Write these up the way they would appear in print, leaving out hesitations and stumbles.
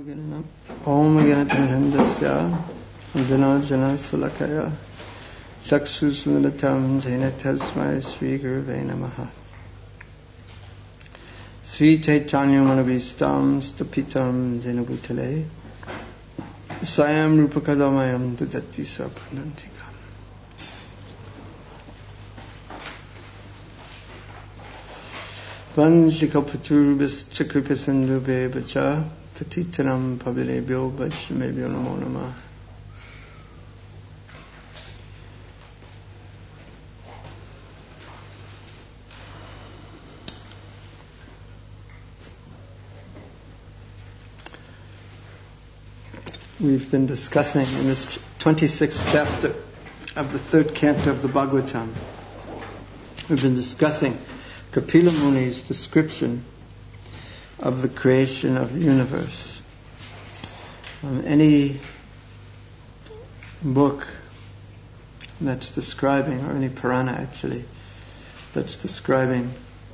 Om Ganatmanandasya Jana Jana Salakaya Chakshusmilitam Jena Tasmai Sri Guruve Namaha. Sri Chaitanya Manabhistam Stapitam Jena Bhutale Sayam Rupakadamayam Dudati Sapranantikam. Vanshikapaturubis Chakripasandube Bacha Patitanam Pavilebhyo Bachmebhyo Namo Namah. We've been discussing in this 26th chapter of the third canto of the Bhagavatam. We've been discussing Kapila Muni's description of the creation of the universe. Any book that's describing, or any Purana actually, that's describing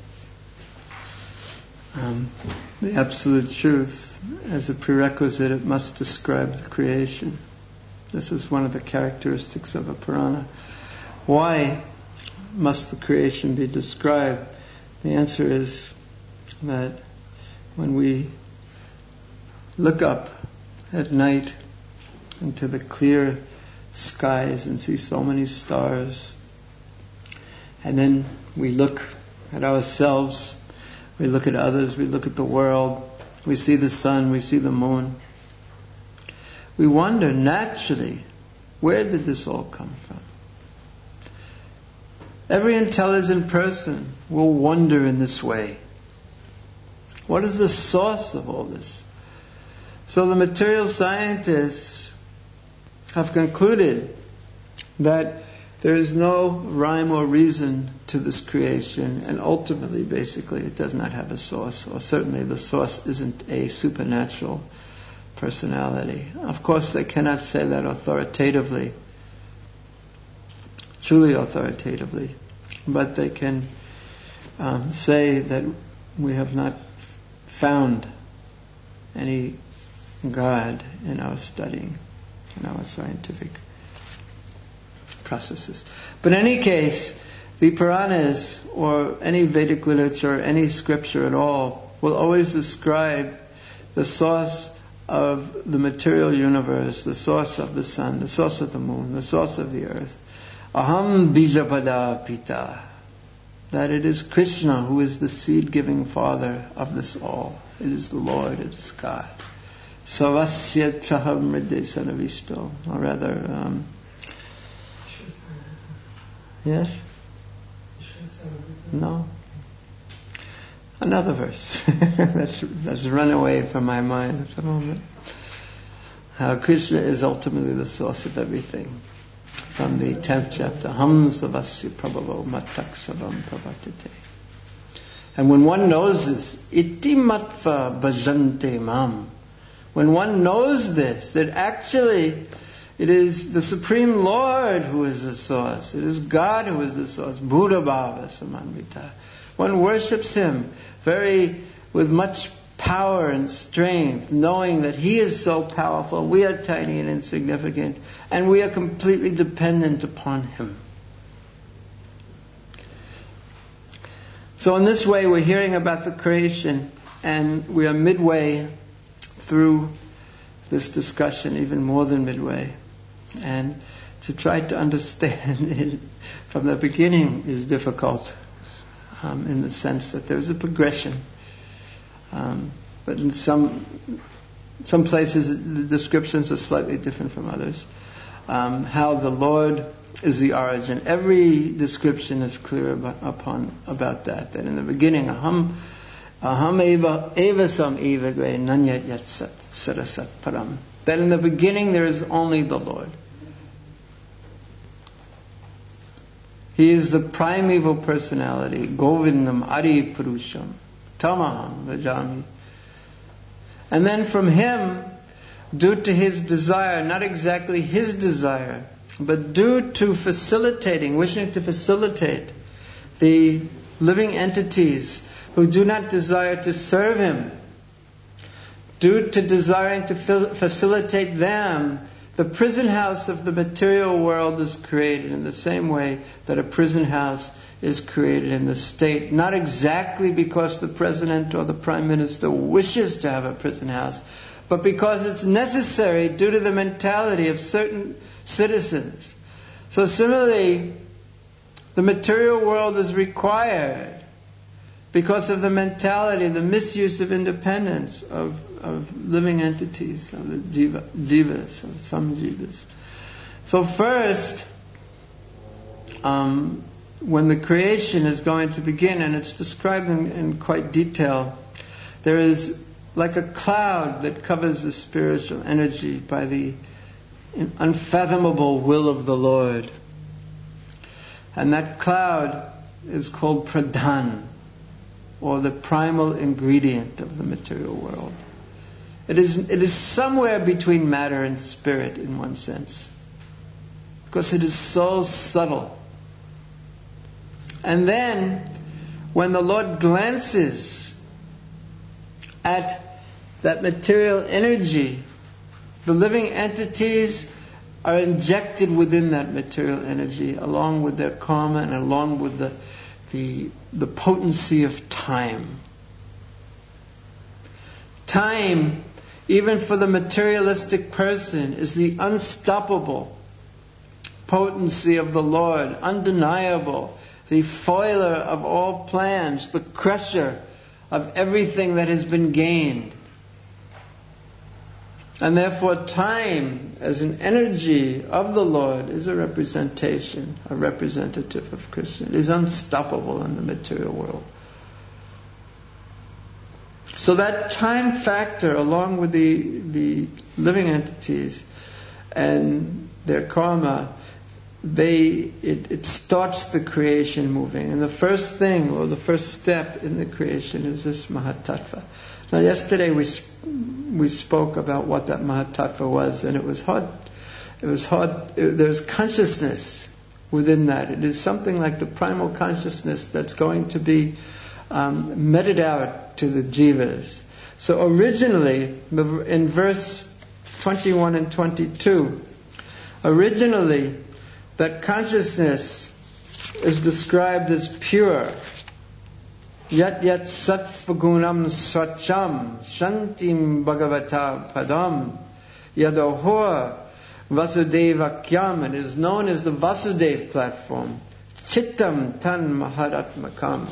the absolute truth, as a prerequisite it must describe the creation. This is one of the characteristics of a Purana. Why must the creation be described? The answer is that when we look up at night into the clear skies and see so many stars, and then we look at ourselves, we look at others, we look at the world, we see the sun, we see the moon, we wonder naturally, where did this all come from? Every intelligent person will wonder in this way. What is the source of all this? So the material scientists have concluded that there is no rhyme or reason to this creation, and ultimately, basically, it does not have a source, or certainly the source isn't a supernatural personality. Of course, they cannot say that authoritatively, truly authoritatively, but they can say that we have not found any God in our studying, in our scientific processes. But in any case, the Puranas, or any Vedic literature, any scripture at all, will always describe the source of the material universe, the source of the sun, the source of the moon, the source of the earth. Aham Bijapada Pita. That it is Krishna who is the seed-giving father of this all. It is the Lord, it is God. Savasya Chaham Mridde Sanavisto. Or rather, yes? No. Another verse. that's run away from my mind at the moment. How Krishna is ultimately the source of everything. From the 10th chapter, Ham Savasya Prabhavo Matak Savam Pravatite. And when one knows this, Iti Matva Bhajante Mam. When one knows this, that actually it is the Supreme Lord who is the source, it is God who is the source, Buddha Bhava Samanvita. One worships Him with much power and strength, knowing that He is so powerful, we are tiny and insignificant, and we are completely dependent upon Him. So in this way, we're hearing about the creation, and we are midway through this discussion, even more than midway. And to try to understand it from the beginning is difficult, in the sense that there's a progression. But in some places the descriptions are slightly different from others. How the Lord is the origin. Every description is clear about that. That in the beginning, aham eva sam eva gre nanya yat sarasat param. That in the beginning there is only the Lord. He is the primeval personality, Govindam Adi Purusham, Tamaham Vajami. And then from Him, due to His desire, not exactly His desire, but due to wishing to facilitate the living entities who do not desire to serve Him, due to desiring to facilitate them, the prison house of the material world is created in the same way that a prison house is created in the state. Not exactly because the president or the prime minister wishes to have a prison house, but because it's necessary due to the mentality of certain citizens. So similarly, the material world is required because of the mentality, the misuse of independence of living entities, of the jivas, of some jivas. So first, when the creation is going to begin, and it's described in quite detail, there is like a cloud that covers the spiritual energy by the unfathomable will of the Lord. And that cloud is called pradhan, or the primal ingredient of the material world. It is somewhere between matter and spirit in one sense, because it is so subtle. And then, when the Lord glances at that material energy, the living entities are injected within that material energy, along with their karma and along with the potency of time. Time, even for the materialistic person, is the unstoppable potency of the Lord, undeniable, the foiler of all plans, the crusher of everything that has been gained. And therefore time, as an energy of the Lord, is a representation, a representative of Krishna. It is unstoppable in the material world. So that time factor, along with the living entities and their karma, it starts the creation moving. And the first thing, or the first step in the creation, is this Mahatattva. Now, yesterday we spoke about what that Mahatattva was, and it was hard. There's consciousness within that. It is something like the primal consciousness that's going to be meted out to the jivas. So originally, in verse 21 and 22, originally that consciousness is described as pure. Yat yat sattvagunam swacham shantim bhagavata padam yadohor vasudevakyam. It is known as the Vasudev platform. Chittam tan maharatmakam.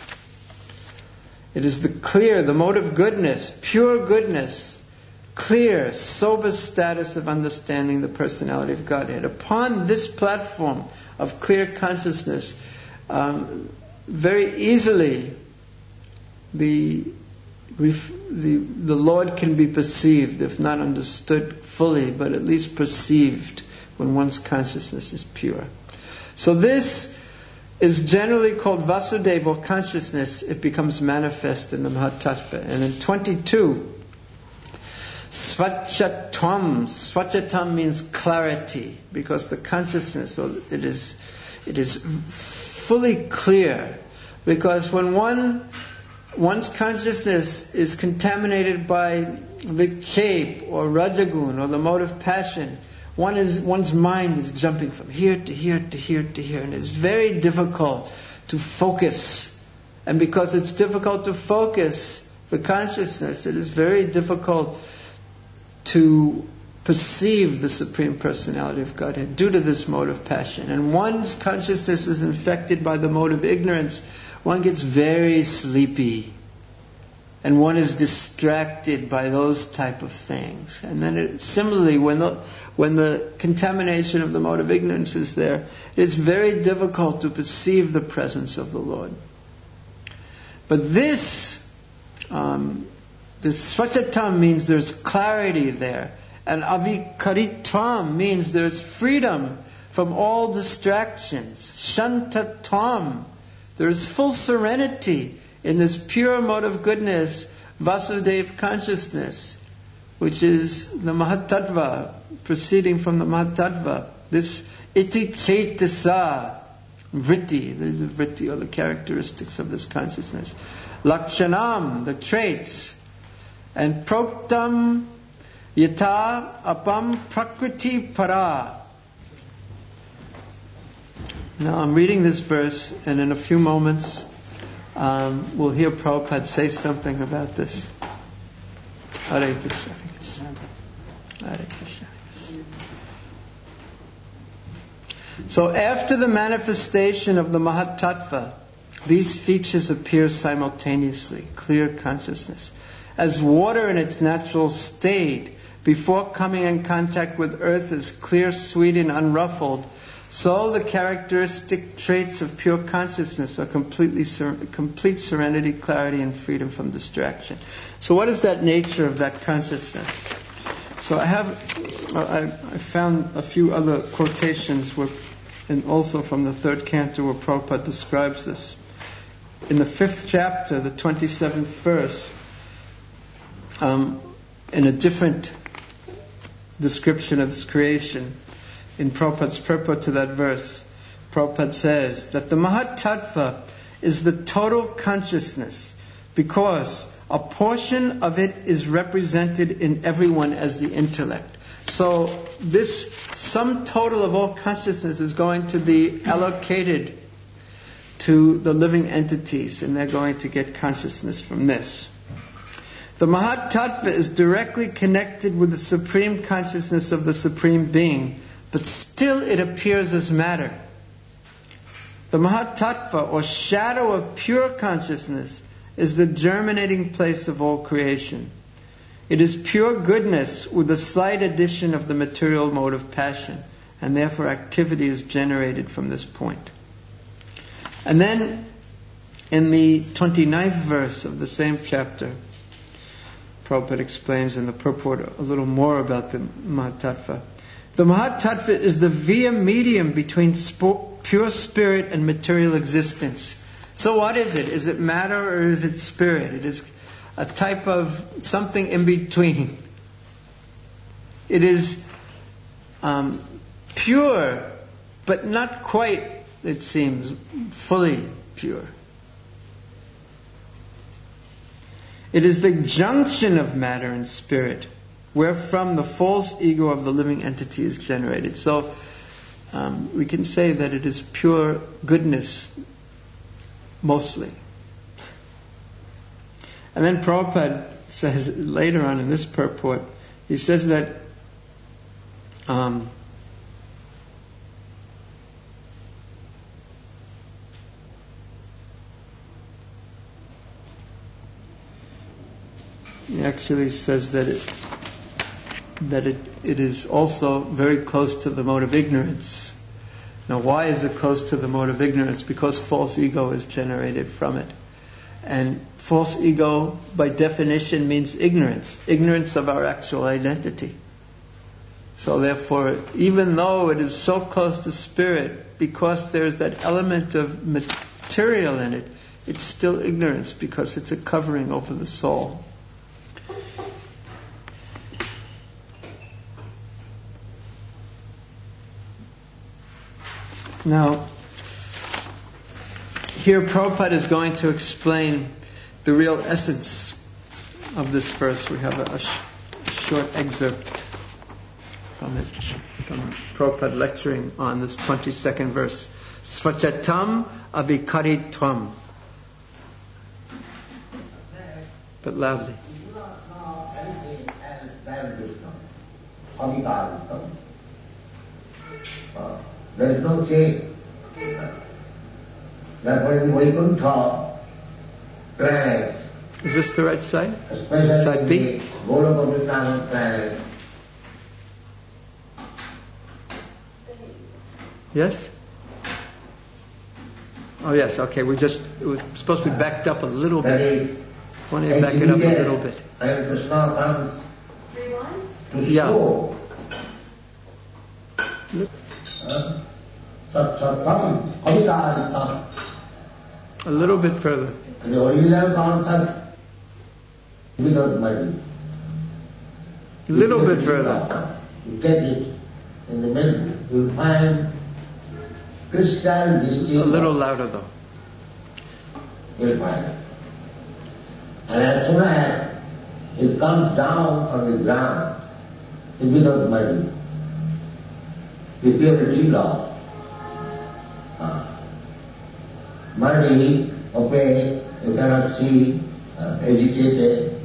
It is the mode of goodness, pure goodness, clear, sober status of understanding the personality of Godhead. Upon this platform of clear consciousness, very easily the Lord can be perceived, if not understood fully, but at least perceived when one's consciousness is pure. So this is generally called Vasudeva, or consciousness. It becomes manifest in the Mahatattva. And in 22, Svachatam. Svachatam means clarity, because the consciousness, it is fully clear. Because when one's consciousness is contaminated by vikshep or rajagun, or the mode of passion, one's mind is jumping from here to here to here to here, and it's very difficult to focus. And because it's difficult to focus the consciousness, it is very difficult to perceive the Supreme Personality of Godhead due to this mode of passion. And one's consciousness is infected by the mode of ignorance. One gets very sleepy, and one is distracted by those type of things. And then similarly, when the contamination of the mode of ignorance is there, it's very difficult to perceive the presence of the Lord. But this svachatam means there's clarity there. And avikaritam means there's freedom from all distractions. Shantatam, there's full serenity in this pure mode of goodness, Vasudev consciousness, which is the Mahatattva, proceeding from the Mahatattva. This iti chaitasa vritti, the vritti, or the characteristics of this consciousness. Lakshanam, the traits. And proktam yata apam prakriti para. Now I'm reading this verse, and in a few moments we'll hear Prabhupada say something about this. Hare Krishna. Hare Krishna. So after the manifestation of the Mahatattva, these features appear simultaneously: clear consciousness, as water in its natural state, before coming in contact with earth, is clear, sweet, and unruffled. So the characteristic traits of pure consciousness are complete serenity, clarity, and freedom from distraction. So what is that nature of that consciousness? So I found a few other quotations and also from the third canto where Prabhupada describes this. In the 5th chapter, the 27th verse, in a different description of this creation, in Prabhupada's purport to that verse, Prabhupada says that the Mahatattva is the total consciousness, because a portion of it is represented in everyone as the intellect. So this sum total of all consciousness is going to be allocated to the living entities, and they're going to get consciousness from this. The Mahatattva is directly connected with the supreme consciousness of the Supreme Being, but still it appears as matter. The Mahatattva, or shadow of pure consciousness, is the germinating place of all creation. It is pure goodness with a slight addition of the material mode of passion, and therefore activity is generated from this point. And then, in the 29th verse of the same chapter, Prabhupada explains in the purport a little more about the Mahatattva. The Mahatattva is the via medium between pure spirit and material existence. So what is it? Is it matter or is it spirit? It is a type of something in between. It is pure, but not quite, it seems, fully pure. It is the junction of matter and spirit, wherefrom the false ego of the living entity is generated. So we can say that it is pure goodness, mostly. And then Prabhupada says later on in this purport, he says that he actually says that it is also very close to the mode of ignorance. Now, why is it close to the mode of ignorance? Because false ego is generated from it. And false ego, by definition, means ignorance. Ignorance of our actual identity. So therefore, even though it is so close to spirit, because there's that element of material in it, it's still ignorance, because it's a covering over the soul. Now, here Prabhupada is going to explain the real essence of this verse. We have a short excerpt from it, from Prabhupada lecturing on this 22nd verse. Svachatam abhikaritvam. But loudly. There is no change. Therefore, in the Vaikuntha planets, is this the right side? Especially side B? Golokavritana planet. Yes? Oh yes, okay, it was supposed to be backed up a little bit. Why don't you back it up a little bit? And Krishna comes to show. A little bit further. The original concept without money. A little bit further. You take it in the middle, you will find crystal distinct. A little louder though. You will find it. And as soon as it comes down on the ground, it becomes muddy. The purity lost. Muddy, opaque, you cannot see, agitated.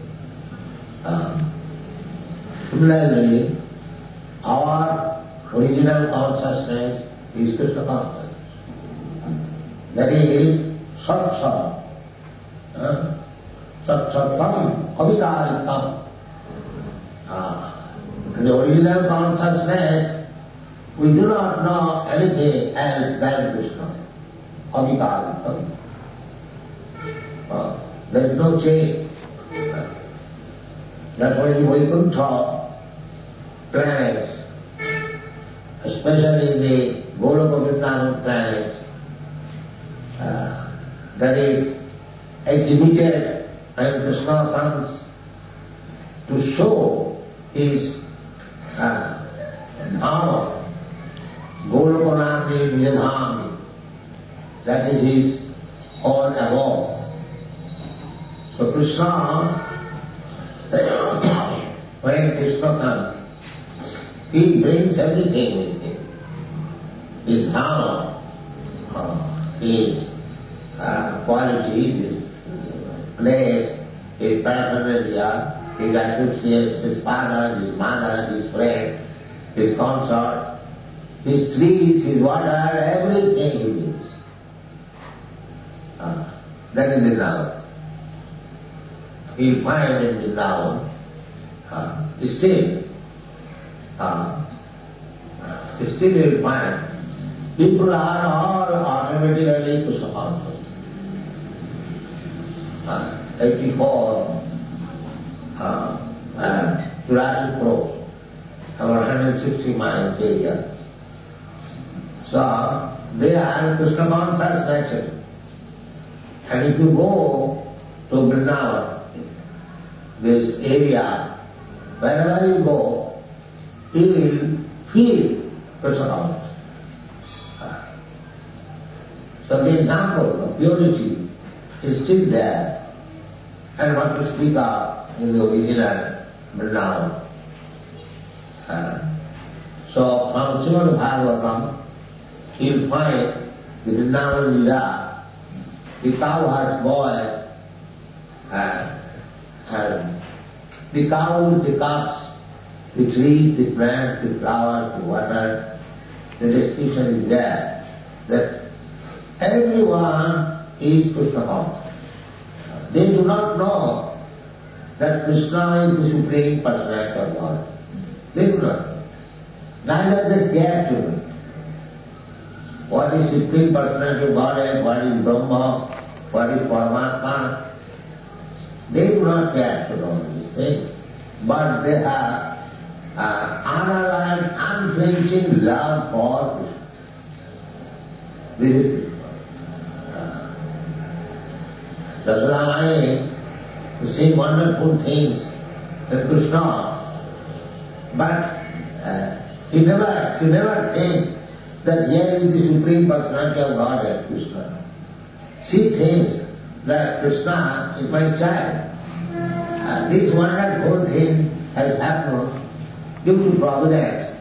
Similarly, our original consciousness is Krishna consciousness. That is Sat-Sat. Sat-Satam, Avidaritam. The original consciousness, we do not know anything else than Krishna. Avidaritam. There is no change. That's why the Vaikuntha planets, especially the Goloka Vrindavan planet, that is exhibited when Krishna comes to show his Dhama, Golokanami Nidhami, that is his own abode. So Krishna, when Krishna comes, he brings everything with him. His Dhama, his qualities, his place, his paraphernalia, his associates, his father, his mother, his friend, his consort, his trees, his water, everything he brings. That is Vrindavan. He'll find in Vrindavan still you'll find people are all automatically Krishna conscious. 84 Jurassic Cross, about 160 miles area. So they are Krishna conscious nature. And if you go to Vrindavan, this area, wherever you go, you will feel Krishna consciousness. So the example of purity is still there, and what to speak of in the original Vrindavan. So from Srimad Bhagavatam, you will find the Vrindavan Lila, the cowherd's boy, the cows, the calves, the trees, the plants, the flowers, the water, the description is there that everyone is Krishna conscious. They do not know that Krishna is the Supreme Personality of God. They do not know. Neither they care to know. What is Supreme Personality of Godhead, what is Brahma, what is Paramatma, they do not care to know these things. But they have unalloyed, unflinching love for Krishna. This is Dasadamai to see wonderful things in Krishna, but she never thinks that here is the Supreme Personality of Godhead, Krishna. She thinks that Krishna is my child. This wonderful thing has happened due to providence.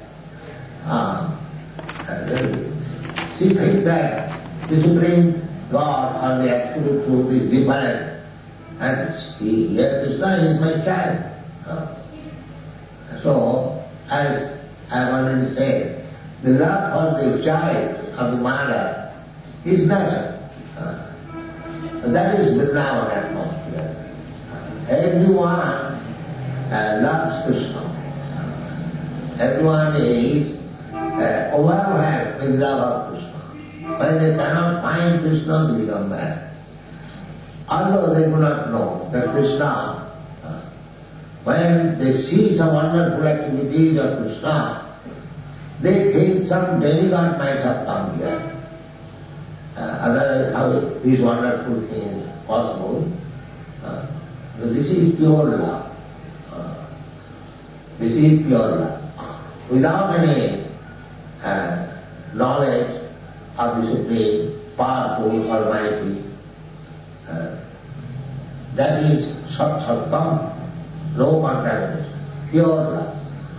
She thinks that the Supreme God or the Absolute Truth is different, and here Krishna is my child. So, as I have already said, the love for the child of the mother is natural. That is Vrindavan atmosphere. Everyone loves Krishna. Everyone is overwhelmed with love of Krishna. When they cannot find Krishna, they become mad. Although they do not know that Krishna, when they see some wonderful activities of Krishna, they think some demigod might have come here. Otherwise, how these wonderful things possible? This is pure love. This is pure love. Without any knowledge of the Supreme, powerful, almighty, that is Sat-Satam. no contamination, pure love.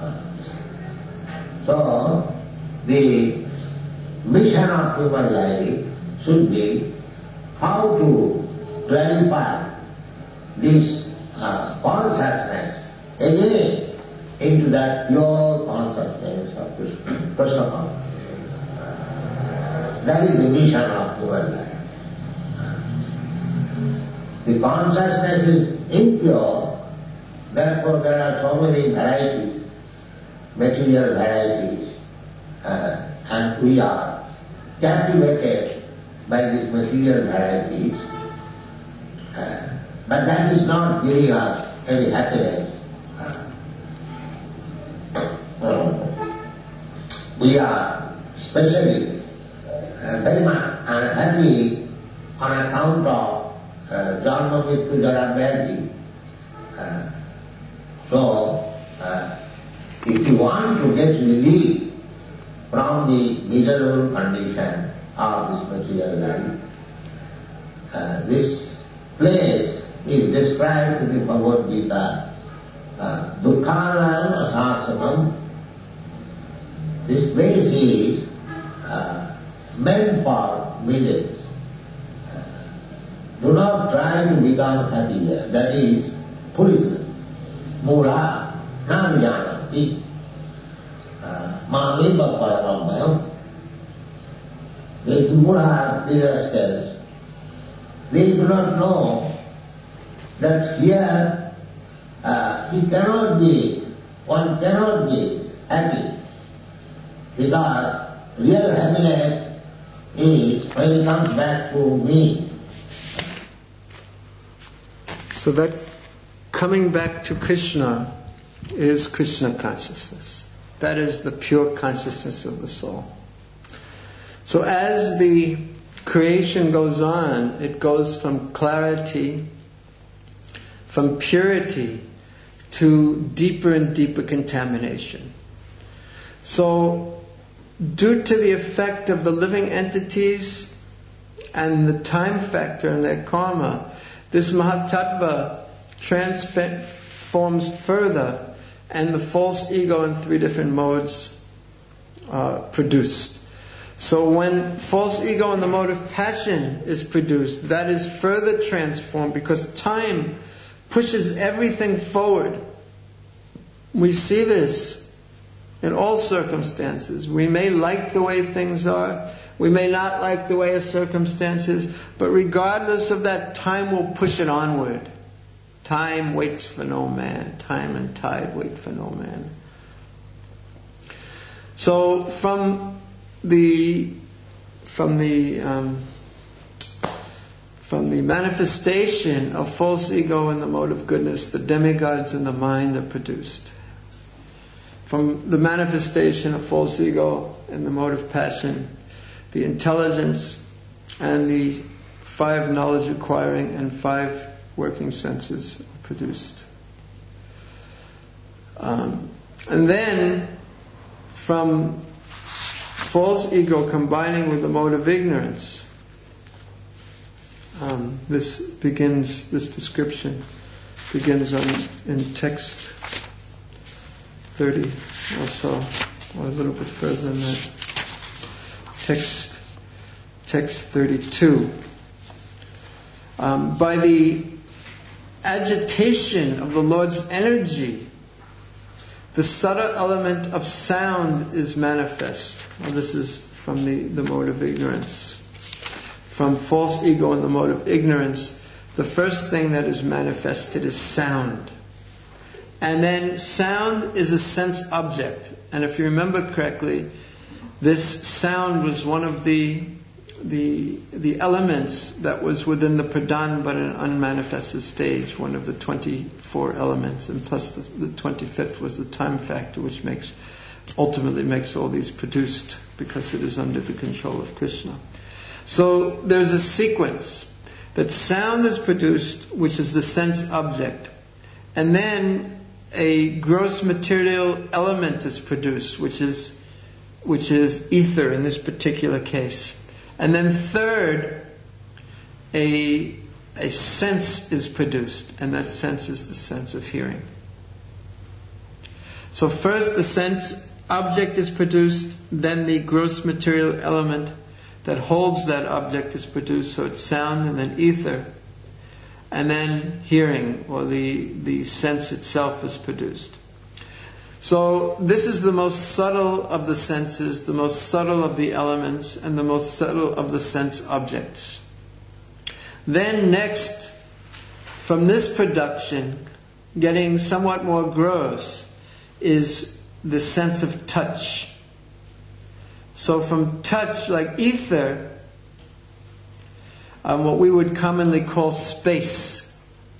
So, the mission of human life should be how to clarify this consciousness again into that pure consciousness of Krishna consciousness. That is the mission of human life. The consciousness is impure, therefore there are so many varieties, material varieties, and we are captivated by these material varieties, but that is not giving us any happiness. We are especially very much unhappy on account of Janma Mrityu Jara Vyadhi. So, if you want to get relief from the miserable condition of this material life, this place is described in the Bhagavad Gita, Dukkhanayam Asasanam. This place is meant for miseries. Do not try to become happy there. That is foolishness. Mula Namiyanati Mamipa Paramambayam. These Mula disasters, they do not know that here one cannot be happy, because real happiness is when it comes back to me. So that coming back to Krishna is Krishna consciousness. That is the pure consciousness of the soul. So as the creation goes on, it goes from clarity, from purity, to deeper and deeper contamination. So, due to the effect of the living entities and the time factor and their karma, this Mahatattva transforms further, and the false ego in three different modes produced. So when false ego in the mode of passion is produced, that is further transformed because time pushes everything forward. We see this in all circumstances. We may like the way things are, we may not like the way of circumstances, but regardless of that, time will push it onward. Time waits for no man. Time and tide wait for no man. So from the manifestation of false ego in the mode of goodness, the demigods in the mind are produced. From the manifestation of false ego in the mode of passion, the intelligence and the 5 knowledge acquiring and 5 working senses are produced. And then from false ego combining with the mode of ignorance, this description begins in text 30 or so, or a little bit further than that. Text 32. By the agitation of the Lord's energy, the subtle element of sound is manifest. Well, this is from the mode of ignorance. From false ego and the mode of ignorance, the first thing that is manifested is sound. And then sound is a sense object. And if you remember correctly, this sound was one of the elements that was within the pradhan but in an unmanifested stage, one of the 24 elements, and plus the 25th was the time factor, which ultimately makes all these produced because it is under the control of Krishna. So there's a sequence that sound is produced, which is the sense object, and then a gross material element is produced, which is ether in this particular case. And then third, a sense is produced, and that sense is the sense of hearing. So first the sense object is produced, then the gross material element that holds that object is produced, so it's sound, and then ether, and then hearing, or the sense itself is produced. So this is the most subtle of the senses, the most subtle of the elements, and the most subtle of the sense objects. Then next, from this production, getting somewhat more gross, is the sense of touch. So from touch, like ether, what we would commonly call space.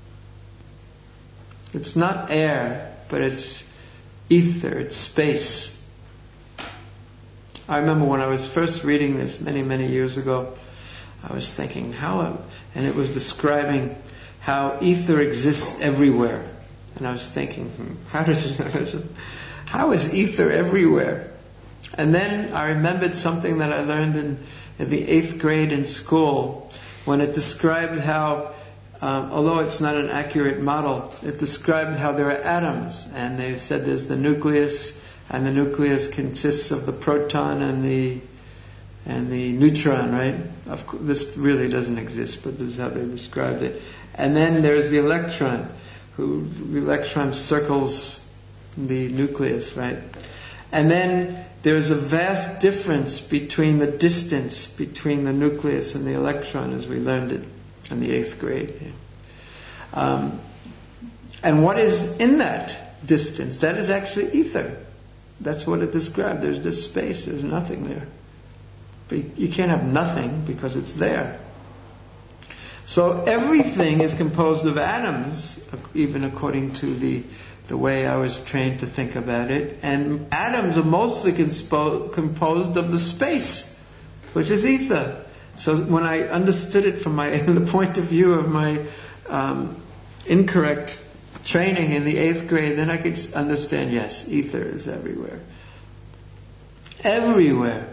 It's not air, but it's ether, it's space. I remember when I was first reading this many, many years ago, I was thinking and it was describing how ether exists everywhere. And I was thinking, how is ether everywhere? And then I remembered something that I learned in the 8th grade in school, when it described how, although it's not an accurate model, it described how there are atoms, and they said there's the nucleus, and the nucleus consists of the proton and the neutron, right? Of course, this really doesn't exist, but this is how they described it. And then there's the electron, the electron circles the nucleus, right? And then there's a vast difference between the distance between the nucleus and the electron, as we learned it in the 8th grade. And what is in that distance? That is actually ether. That's what it described. There's just space. There's nothing there. But you can't have nothing because it's there. So everything is composed of atoms, even according to the way I was trained to think about it. And atoms are mostly composed of the space, which is ether. So when I understood it from the point of view of my incorrect training in the 8th grade, then I could understand, yes, ether is everywhere. Everywhere.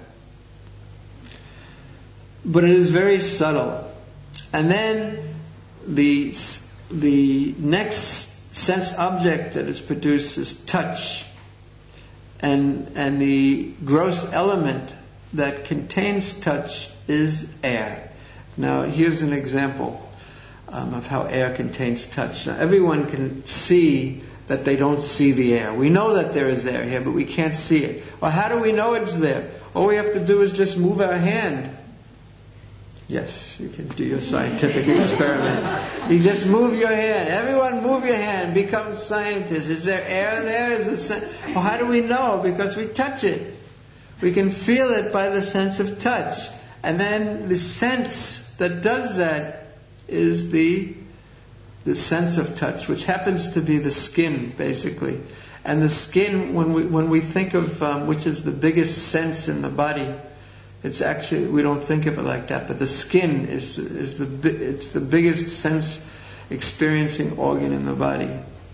But it is very subtle. And then the next sense object that is produced is touch. And the gross element that contains touch is air. Now here's an example of how air contains touch. Now everyone can see that they don't see the air. We know that there is air here, but we can't see it. Well, how do we know it's there? All we have to do is just move our hand. Yes, you can do your scientific experiment. You just move your hand. Everyone move your hand. Become scientists. Is there air there? Well, how do we know? Because we touch it. We can feel it by the sense of touch. And then the sense that does that is the sense of touch, which happens to be the skin, basically. And the skin, when we think of which is the biggest sense in the body, it's actually, we don't think of it like that, but the skin it's the biggest sense experiencing organ in the body.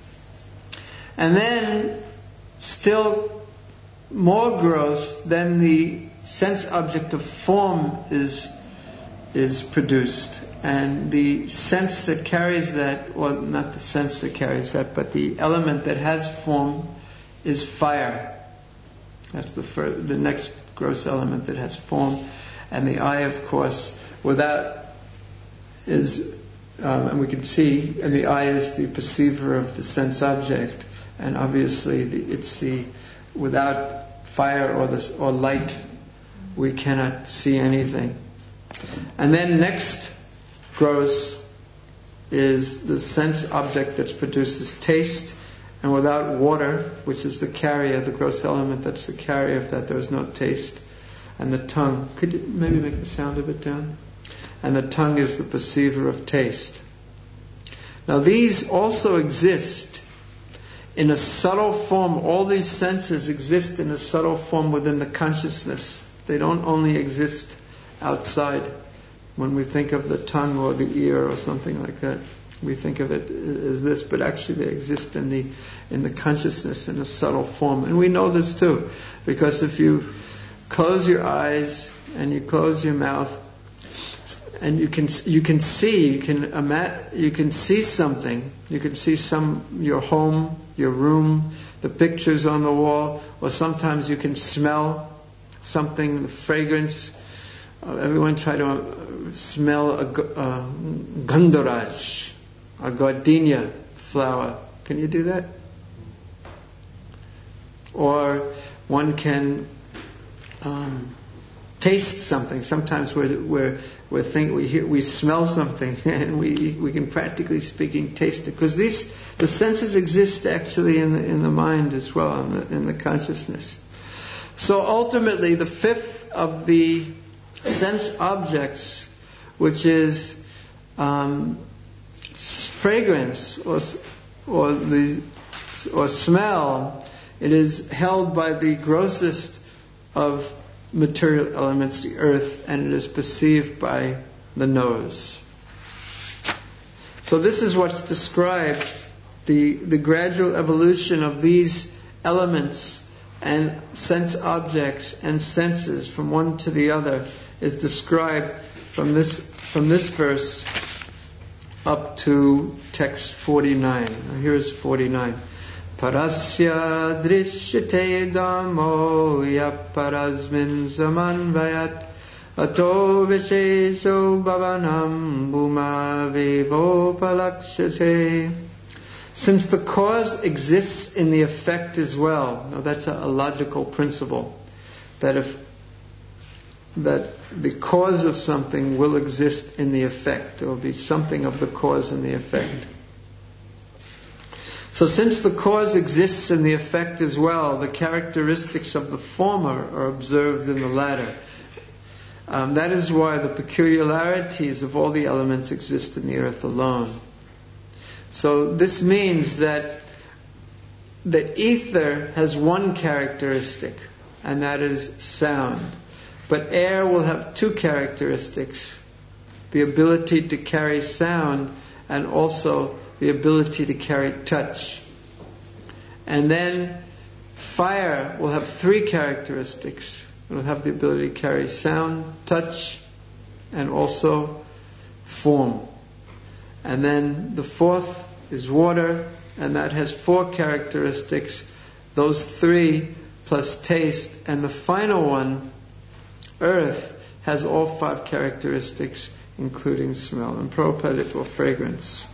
And then, still more gross, then the sense object of form is produced. And the sense that carries that, well, not the sense that carries that, but the element that has form is fire. That's the next gross element that has form. And the eye, of course, without is, and we can see, and the eye is the perceiver of the sense object. And obviously, it's the without fire or light, we cannot see anything. And then next gross is the sense object that's produces taste. And without water, which is the carrier, the gross element that's the carrier of that, there is no taste. And the tongue, could you maybe make the sound a bit down? And the tongue is the perceiver of taste. Now these also exist in a subtle form. All these senses exist in a subtle form within the consciousness. They don't only exist outside. When we think of the tongue or the ear or something like that, we think of it as this, but actually they exist in the consciousness in a subtle form. And we know this too, because if you close your eyes and you close your mouth, and you can see something. You can see your home, your room, the pictures on the wall, or sometimes you can smell something, the fragrance. Everyone try to smell a gandharaj, a gardenia flower. Can you do that? Or one can taste something. Sometimes we smell something and we can, practically speaking, taste it, because the senses exist actually in the mind as well, in the consciousness. So ultimately, the fifth of the sense objects, which is fragrance or smell, it is held by the grossest of material elements, the earth, and it is perceived by the nose. So this is what's described, the gradual evolution of these elements and sense objects and senses from one to the other is described from this verse up to text 49. Now here's 49. Parasya drishyate dhammo yaparasmin samanvayat ato vishesho bhavanam bhuma vivopalakshate. Since the cause exists in the effect as well, now that's a logical principle, that the cause of something will exist in the effect. There will be something of the cause and the effect. So since the cause exists in the effect as well, the characteristics of the former are observed in the latter. That is why the peculiarities of all the elements exist in the earth alone. So this means that the ether has one characteristic, and that is sound. But air will have two characteristics: the ability to carry sound and also the ability to carry touch. And then fire will have three characteristics. It will have the ability to carry sound, touch, and also form. And then the fourth is water, and that has four characteristics. Those three plus taste. And the final one, earth, has all five characteristics, including smell. And Prabhupada, or fragrance.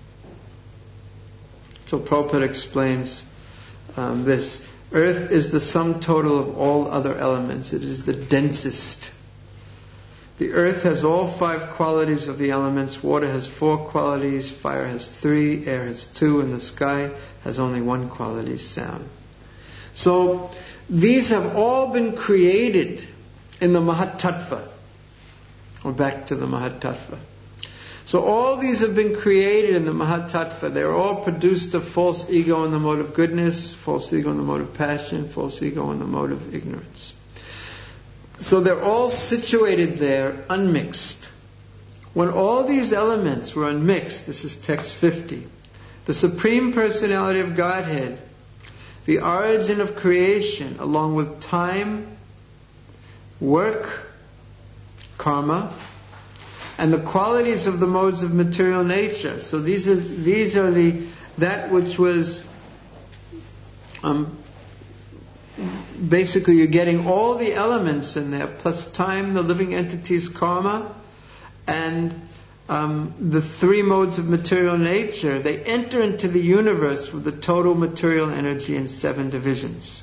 So Prabhupada explains this. Earth is the sum total of all other elements. It is the densest. The earth has all five qualities of the elements. Water has four qualities, fire has three, air has two, and the sky has only one quality, sound. So these have all been created in the Mahatattva. Or back to the Mahatattva. So all these have been created in the Mahatattva. They're all produced of false ego in the mode of goodness, false ego in the mode of passion, false ego in the mode of ignorance. So they're all situated there, unmixed. When all these elements were unmixed, this is text 50, the Supreme Personality of Godhead, the origin of creation, along with time, work, karma, and the qualities of the modes of material nature. So these are that which was basically, you're getting all the elements in there, plus time, the living entity's karma, and the three modes of material nature. They enter into the universe with the total material energy in 7 divisions.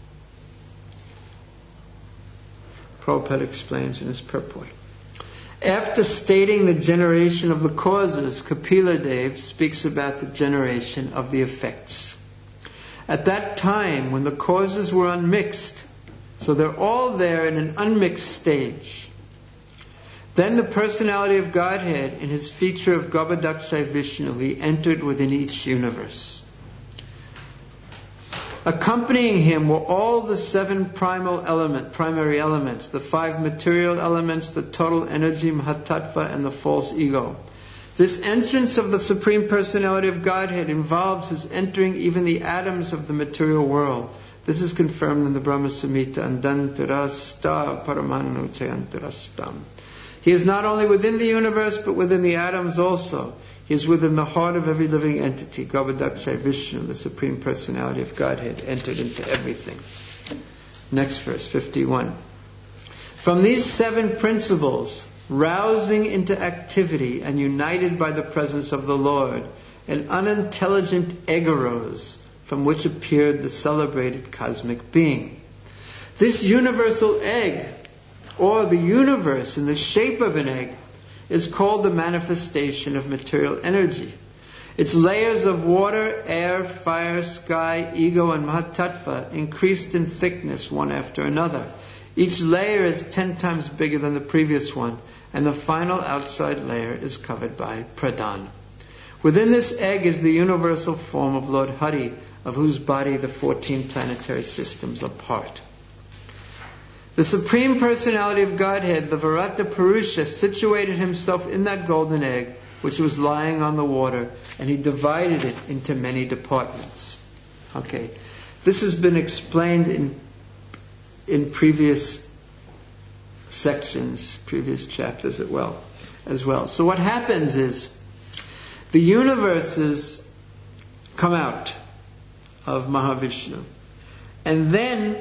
Prabhupada explains in his purport. After stating the generation of the causes, Kapila Dev speaks about the generation of the effects. At that time, when the causes were unmixed, so they're all there in an unmixed stage, then the personality of Godhead, in his feature of Garbhodakshay Vishnu, he entered within each universe. Accompanying him were all the 7 primary elements, the 5 material elements, the total energy, Mahatattva, and the false ego. This entrance of the Supreme Personality of Godhead involves his entering even the atoms of the material world. This is confirmed in the Brahma Samhita, Andantarasta Paramanu Chayantarastam. He is not only within the universe, but within the atoms also. He is within the heart of every living entity. Garbhodakshay Vishnu, the Supreme Personality of Godhead, entered into everything. Next verse, 51. From these 7 principles, rousing into activity and united by the presence of the Lord, an unintelligent egg arose, from which appeared the celebrated cosmic being. This universal egg, or the universe in the shape of an egg, is called the manifestation of material energy. Its layers of water, air, fire, sky, ego, and Mahatattva increased in thickness one after another. Each layer is 10 times bigger than the previous one, and the final outside layer is covered by Pradhan. Within this egg is the universal form of Lord Hari, of whose body the 14 planetary systems are part. The Supreme Personality of Godhead, the Virata Purusha, situated himself in that golden egg, which was lying on the water, and he divided it into many departments. Okay, this has been explained in previous sections, previous chapters as well. So what happens is, the universes come out of Mahavishnu, and then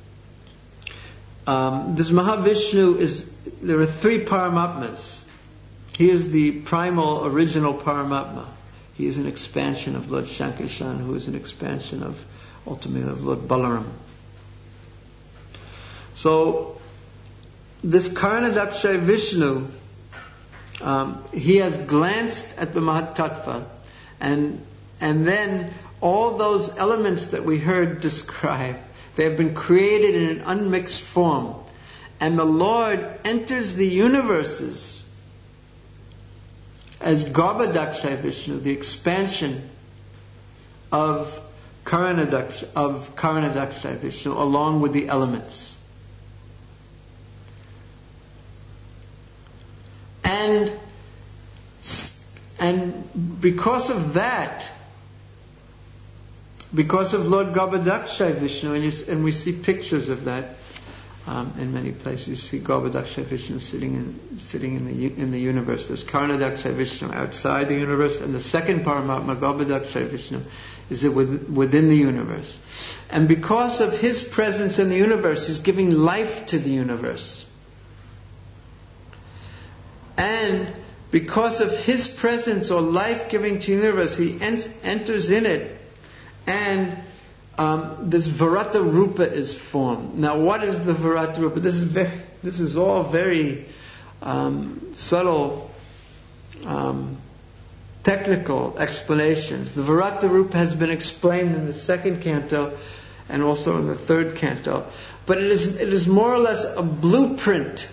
this Mahavishnu there are 3 Paramatmas. He is the primal, original Paramatma. He is an expansion of Lord Shankarshan, who is an expansion ultimately of Lord Balaram. So, this Karanadakshay Vishnu, he has glanced at the Mahatattva, and then all those elements that we heard described, they have been created in an unmixed form. And the Lord enters the universes as Garbhodakshay Vishnu, the expansion of Karanadakshay Vishnu, along with the elements. And because of that, because of Lord Garbhodakshay Vishnu, and we see pictures of that in many places. You see Garbhodakshay Vishnu sitting in the universe. There's Karanadakshay Vishnu outside the universe, and the second Paramatma, Garbhodakshay Vishnu, is within the universe. And because of his presence in the universe, he's giving life to the universe. And because of his presence or life-giving to the universe, he enters in it, and this Virata Rupa is formed. Now, what is the Virata Rupa? This is all very subtle, technical explanations. The Virata Rupa has been explained in the 2nd canto and also in the 3rd canto, but it is more or less a blueprint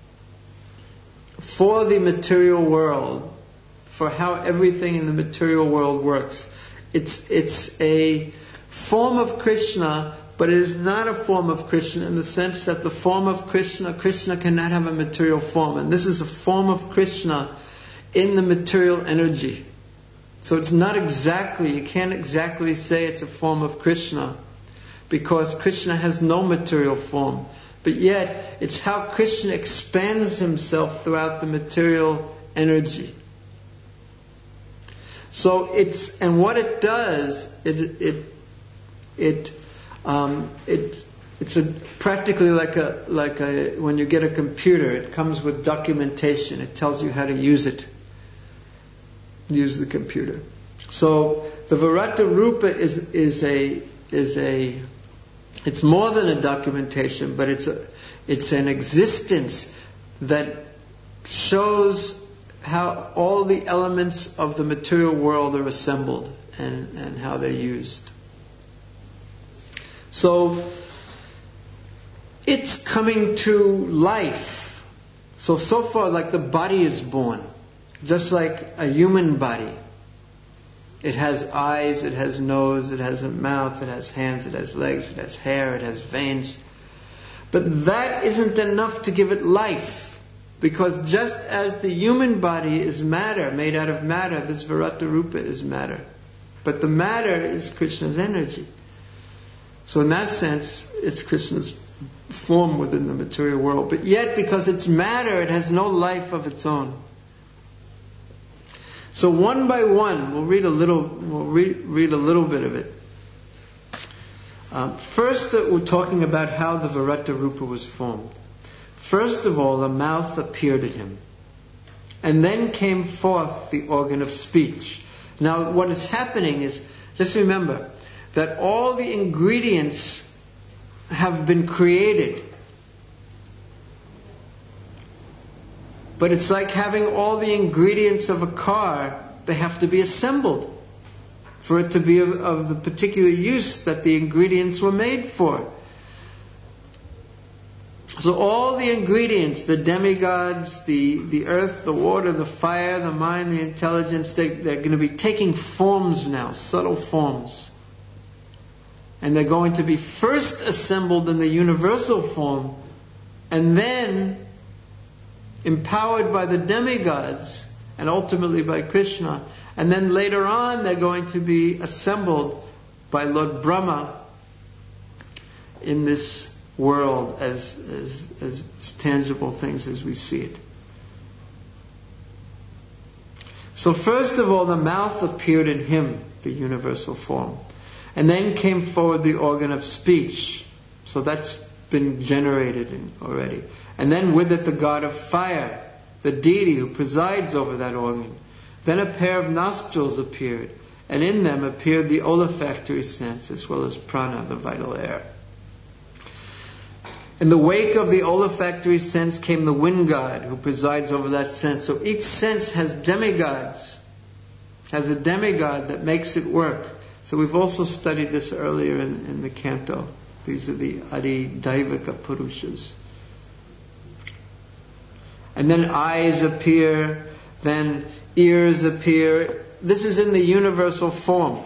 for the material world, for how everything in the material world works. It's a form of Krishna, but it is not a form of Krishna in the sense that the form of Krishna cannot have a material form. And this is a form of Krishna in the material energy. So it's not exactly, you can't exactly say it's a form of Krishna, because Krishna has no material form. But yet, it's how Krishna expands himself throughout the material energy. So and what it does, it's practically like a when you get a computer, it comes with documentation. It tells you how to use the computer. So the Virata Rupa it's more than a documentation, but it's an existence that shows how all the elements of the material world are assembled and how they're used. So it's coming to life. So far, like the body is born, just like a human body. It has eyes, it has nose, it has a mouth, it has hands, it has legs, it has hair, it has veins. But that isn't enough to give it life. Because just as the human body is matter, made out of matter, this Virata Rupa is matter. But the matter is Krishna's energy. So in that sense, it's Krishna's form within the material world. But yet, because it's matter, it has no life of its own. So one by one, we'll read a little bit of it. First, we're talking about how the Virata Rupa was formed. First of all, a mouth appeared in him. And then came forth the organ of speech. Now, what is happening is, just remember, that all the ingredients have been created. But it's like having all the ingredients of a car, they have to be assembled for it to be of the particular use that the ingredients were made for. So all the ingredients, the demigods, the earth, the water, the fire, the mind, the intelligence, they're going to be taking forms now, subtle forms. And they're going to be first assembled in the universal form, and then empowered by the demigods, and ultimately by Krishna. And then later on they're going to be assembled by Lord Brahma in this world as tangible things as we see it. So first of all, the mouth appeared in him, the universal form. And then came forward the organ of speech. So that's been generated already. And then with it the god of fire, the deity who presides over that organ. Then a pair of nostrils appeared, and in them appeared the olfactory sense as well as prana, the vital air. In the wake of the olfactory sense came the wind god who presides over that sense. So each sense has demigods, has a demigod that makes it work. So we've also studied this earlier in the canto. These are the Adi Daivika Purushas. And then eyes appear, then ears appear. This is in the universal form.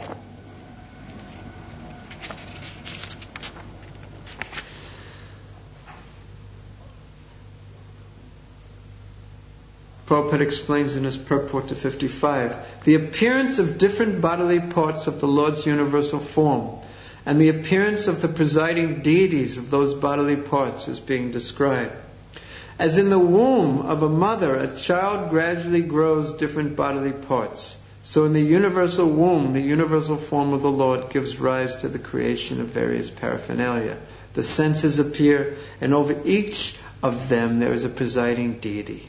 Prabhupada explains in his purport to 55, the appearance of different bodily parts of the Lord's universal form and the appearance of the presiding deities of those bodily parts is being described. As in the womb of a mother, a child gradually grows different bodily parts. So in the universal womb, the universal form of the Lord gives rise to the creation of various paraphernalia. The senses appear, and over each of them there is a presiding deity.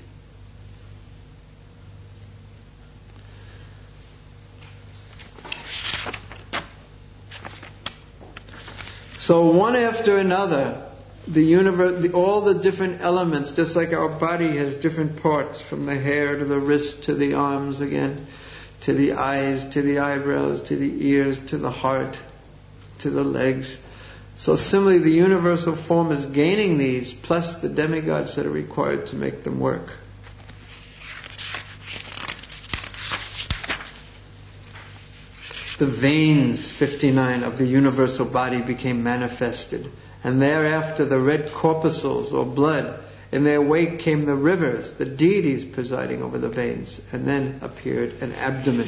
So one after another, the universe, all the different elements, just like our body has different parts, from the hair to the wrist to the arms again, to the eyes, to the eyebrows, to the ears, to the heart, to the legs. So similarly, the universal form is gaining these, plus the demigods that are required to make them work. The veins, 59, of the universal body became manifested. And thereafter the red corpuscles or blood. In their wake came the rivers, the deities presiding over the veins. And then appeared an abdomen.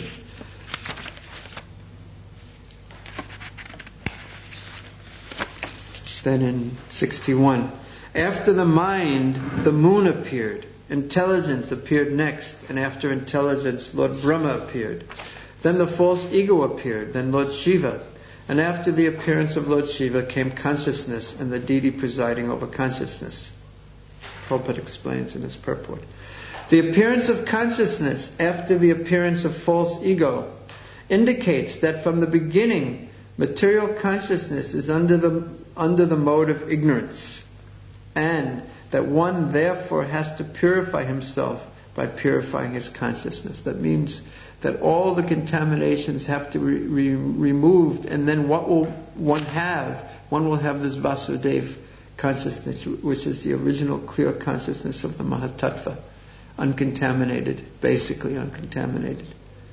Then in 61, after the mind, the moon appeared. Intelligence appeared next. And after intelligence, Lord Brahma appeared. Then the false ego appeared, then Lord Shiva. And after the appearance of Lord Shiva came consciousness and the deity presiding over consciousness. Prabhupada explains in his purport. The appearance of consciousness after the appearance of false ego indicates that from the beginning, material consciousness is under the mode of ignorance, and that one therefore has to purify himself by purifying his consciousness. That means that all the contaminations have to be removed, and then what will one have? One will have this Vasudeva consciousness, which is the original clear consciousness of the Mahatattva, uncontaminated, basically uncontaminated.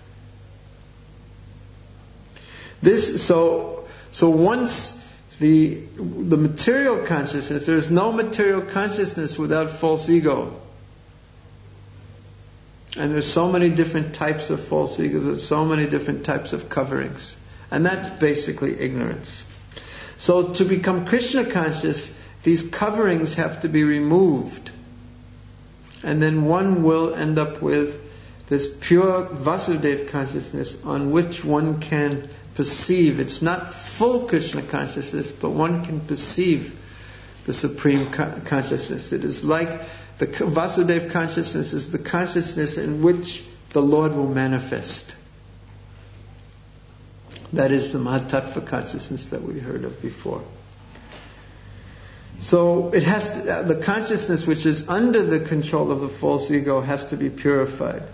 So once the material consciousness, there is no material consciousness without false ego. And there's so many different types of false egos, there's so many different types of coverings. And that's basically ignorance. So to become Krishna conscious, these coverings have to be removed. And then one will end up with this pure Vasudeva consciousness on which one can perceive. It's not full Krishna consciousness, but one can perceive the Supreme Consciousness. It is like the Vasudeva consciousness is the consciousness in which the Lord will manifest. That is the Mahatattva consciousness that we heard of before. So it has to, the consciousness which is under the control of the false ego has to be purified.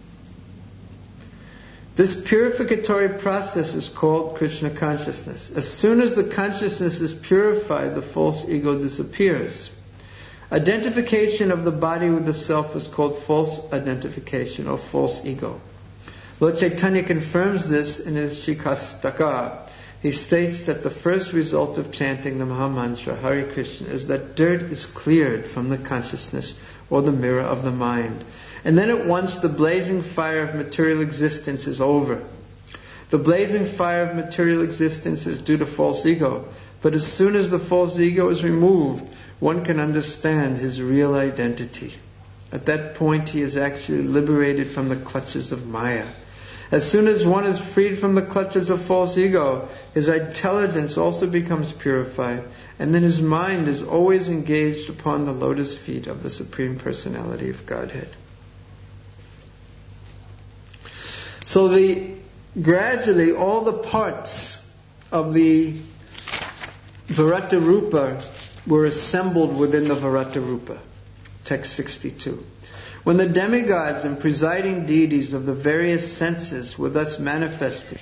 This purificatory process is called Krishna consciousness. As soon as the consciousness is purified, the false ego disappears. Identification of the body with the self is called false identification or false ego. Lord Chaitanya confirms this in his Shikastaka. He states that the first result of chanting the Mahamantra, Hare Krishna, is that dirt is cleared from the consciousness or the mirror of the mind. And then at once the blazing fire of material existence is over. The blazing fire of material existence is due to false ego. But as soon as the false ego is removed, one can understand his real identity. At that point he is actually liberated from the clutches of Maya. As soon as one is freed from the clutches of false ego, his intelligence also becomes purified, and then his mind is always engaged upon the lotus feet of the Supreme Personality of Godhead. So gradually all the parts of the Virata Rupa were assembled within the Virata Rupa. Text 62. When the demigods and presiding deities of the various senses were thus manifested,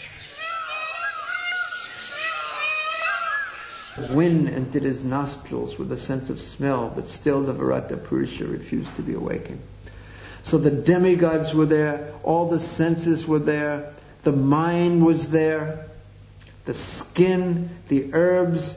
wind entered his nostrils with a sense of smell, but still the Virata Purusha refused to be awakened. So the demigods were there, all the senses were there, the mind was there, the skin, the herbs,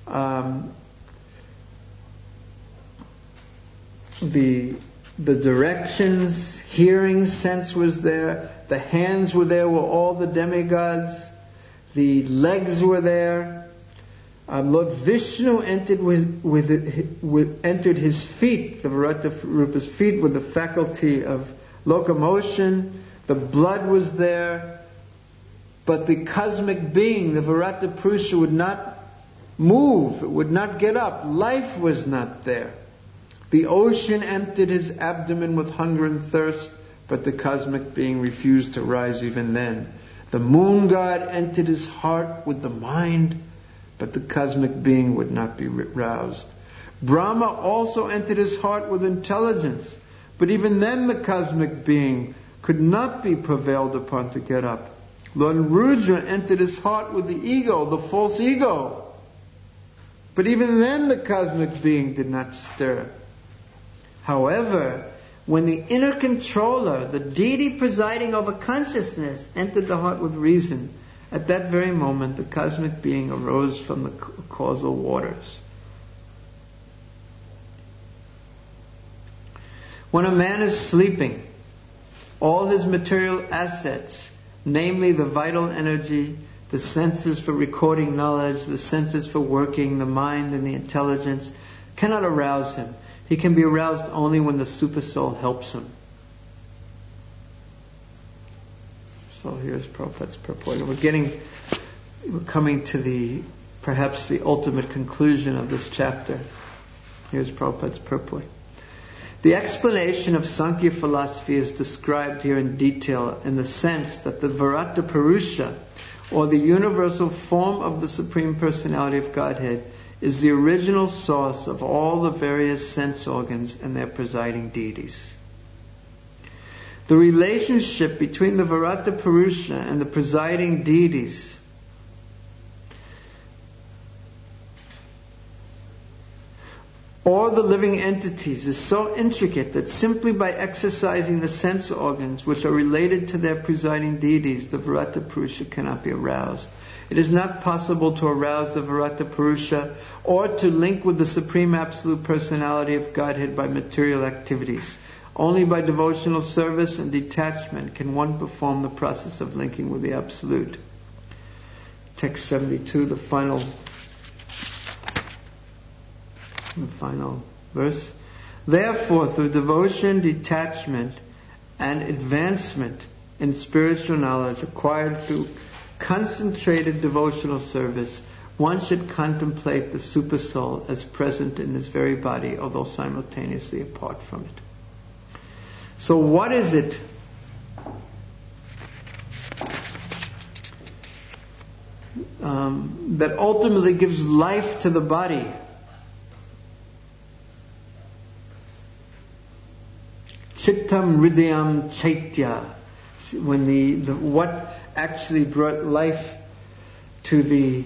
the directions, hearing sense was there, the hands were there, were all the demigods, the legs were there. Lord Vishnu entered entered his feet, the Virata Rupa's feet, with the faculty of locomotion. The blood was there, but the cosmic being, the Virata Purusha, would not move, it would not get up. Life was not there. The ocean emptied his abdomen with hunger and thirst, but the cosmic being refused to rise even then. The moon god entered his heart with the mind, but the cosmic being would not be roused. Brahma also entered his heart with intelligence, but even then the cosmic being could not be prevailed upon to get up. Lord Rudra entered his heart with the ego, the false ego, but even then the cosmic being did not stir. However, when the inner controller, the deity presiding over consciousness, entered the heart with reason, at that very moment the cosmic being arose from the causal waters. When a man is sleeping, all his material assets, namely the vital energy, the senses for recording knowledge, the senses for working, the mind and the intelligence, cannot arouse him. He can be aroused only when the Supersoul helps him. So here's Prabhupada's purport. We're coming to perhaps the ultimate conclusion of this chapter. Here's Prabhupada's purport. The explanation of Sankhya philosophy is described here in detail in the sense that the Virata Purusha, or the universal form of the Supreme Personality of Godhead, is the original source of all the various sense organs and their presiding deities. The relationship between the Virata Purusha and the presiding deities or the living entities is so intricate that simply by exercising the sense organs which are related to their presiding deities, the Virata Purusha cannot be aroused. It is not possible to arouse the Virata Purusha or to link with the Supreme Absolute Personality of Godhead by material activities. Only by devotional service and detachment can one perform the process of linking with the Absolute. Text 72, the final verse. Therefore, through devotion, detachment, and advancement in spiritual knowledge acquired through concentrated devotional service, one should contemplate the Supersoul as present in this very body, although simultaneously apart from it. So what is it that ultimately gives life to the body? Chittam Hridayam Chaitya. When the what actually brought life to the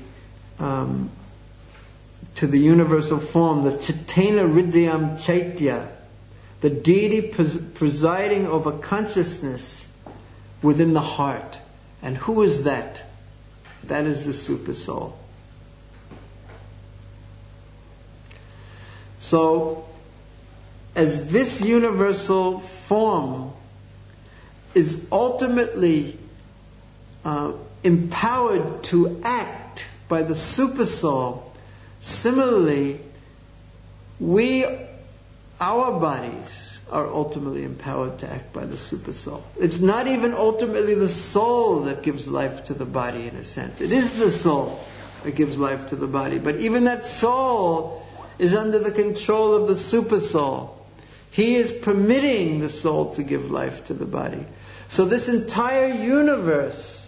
universal form, the Chaitana Hridayam Chaitya, the deity presiding over consciousness within the heart. And who is that? That is the Supersoul. So, as this universal form is ultimately empowered to act by the Supersoul, similarly, our bodies are ultimately empowered to act by the Supersoul. It's not even ultimately the soul that gives life to the body, in a sense. It is the soul that gives life to the body. But even that soul is under the control of the Supersoul. He is permitting the soul to give life to the body. So this entire universe,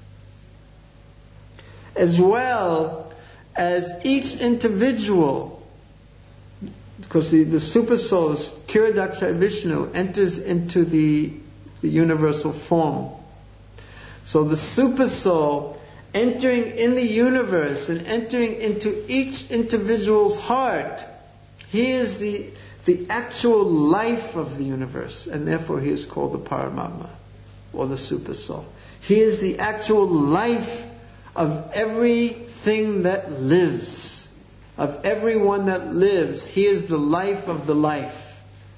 as well as each individual, because the Supersoul is Kiradakshai Vishnu, enters into the universal form. So the Supersoul entering in the universe and entering into each individual's heart, he is the actual life of the universe, and therefore he is called the Paramatma, or the Supersoul. He is the actual life of everything that lives. Of everyone that lives, he is the life of the life.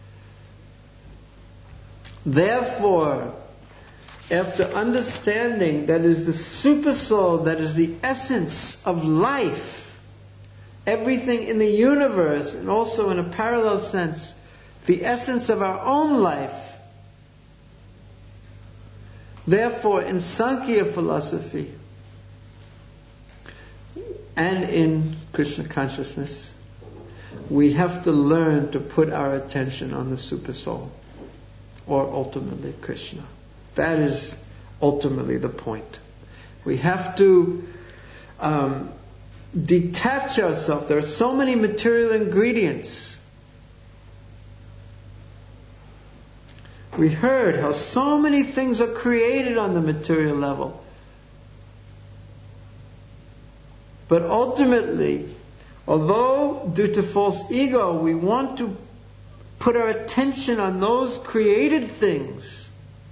Therefore, after understanding that is the Supersoul, that is the essence of life, everything in the universe, and also in a parallel sense, the essence of our own life. Therefore, in Sankhya philosophy, and in Krishna consciousness, we have to learn to put our attention on the Supersoul, or ultimately Krishna. That is ultimately the point. We have to detach ourselves. There are so many material ingredients. We heard how so many things are created on the material level. But ultimately, although due to false ego we want to put our attention on those created things,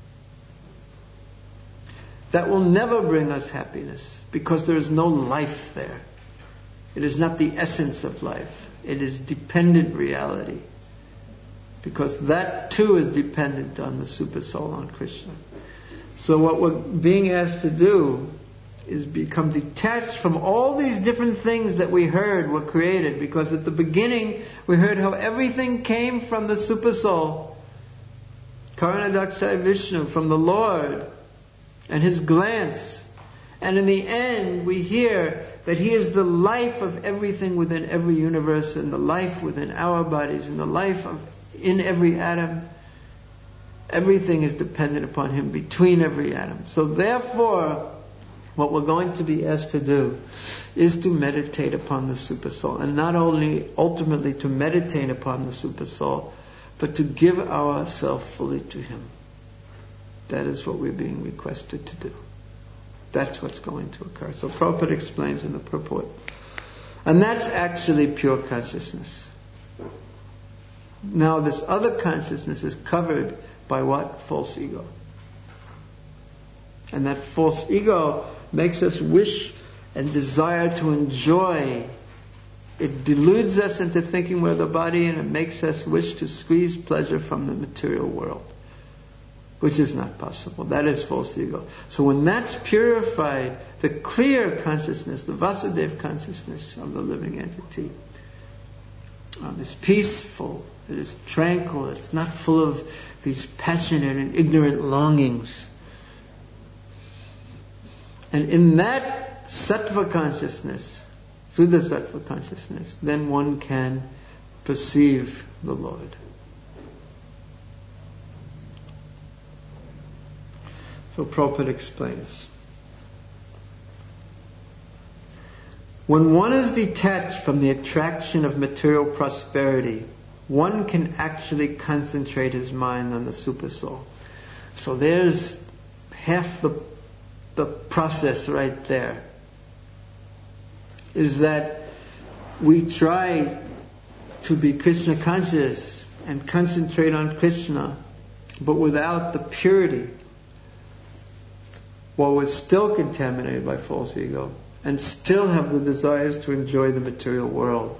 that will never bring us happiness, because there is no life there. It is not the essence of life. It is dependent reality. Because that too is dependent on the Supersoul, on Krishna. So what we're being asked to do is become detached from all these different things that we heard were created, because at the beginning we heard how everything came from the Supersoul, Karanadakshay Vishnu, from the Lord and His glance. And in the end we hear that He is the life of everything within every universe, and the life within our bodies, and the life in every atom. Everything is dependent upon Him between every atom. So therefore, what we're going to be asked to do is to meditate upon the Supersoul. And not only ultimately to meditate upon the Supersoul, but to give ourselves fully to Him. That is what we're being requested to do. That's what's going to occur. So Prabhupada explains in the purport. And that's actually pure consciousness. Now this other consciousness is covered by what? False ego. And that false ego makes us wish and desire to enjoy. It deludes us into thinking we're the body, and it makes us wish to squeeze pleasure from the material world, which is not possible. That is false ego. So when that's purified, the clear consciousness, the Vasudeva consciousness of the living entity, is peaceful, it is tranquil, it's not full of these passionate and ignorant longings. And in that sattva consciousness, through the sattva consciousness, then one can perceive the Lord. So Prabhupada explains. When one is detached from the attraction of material prosperity, one can actually concentrate his mind on the Supersoul. So there's half the process right there. Is that we try to be Krishna conscious and concentrate on Krishna, but without the purity, while we're still contaminated by false ego, and still have the desires to enjoy the material world.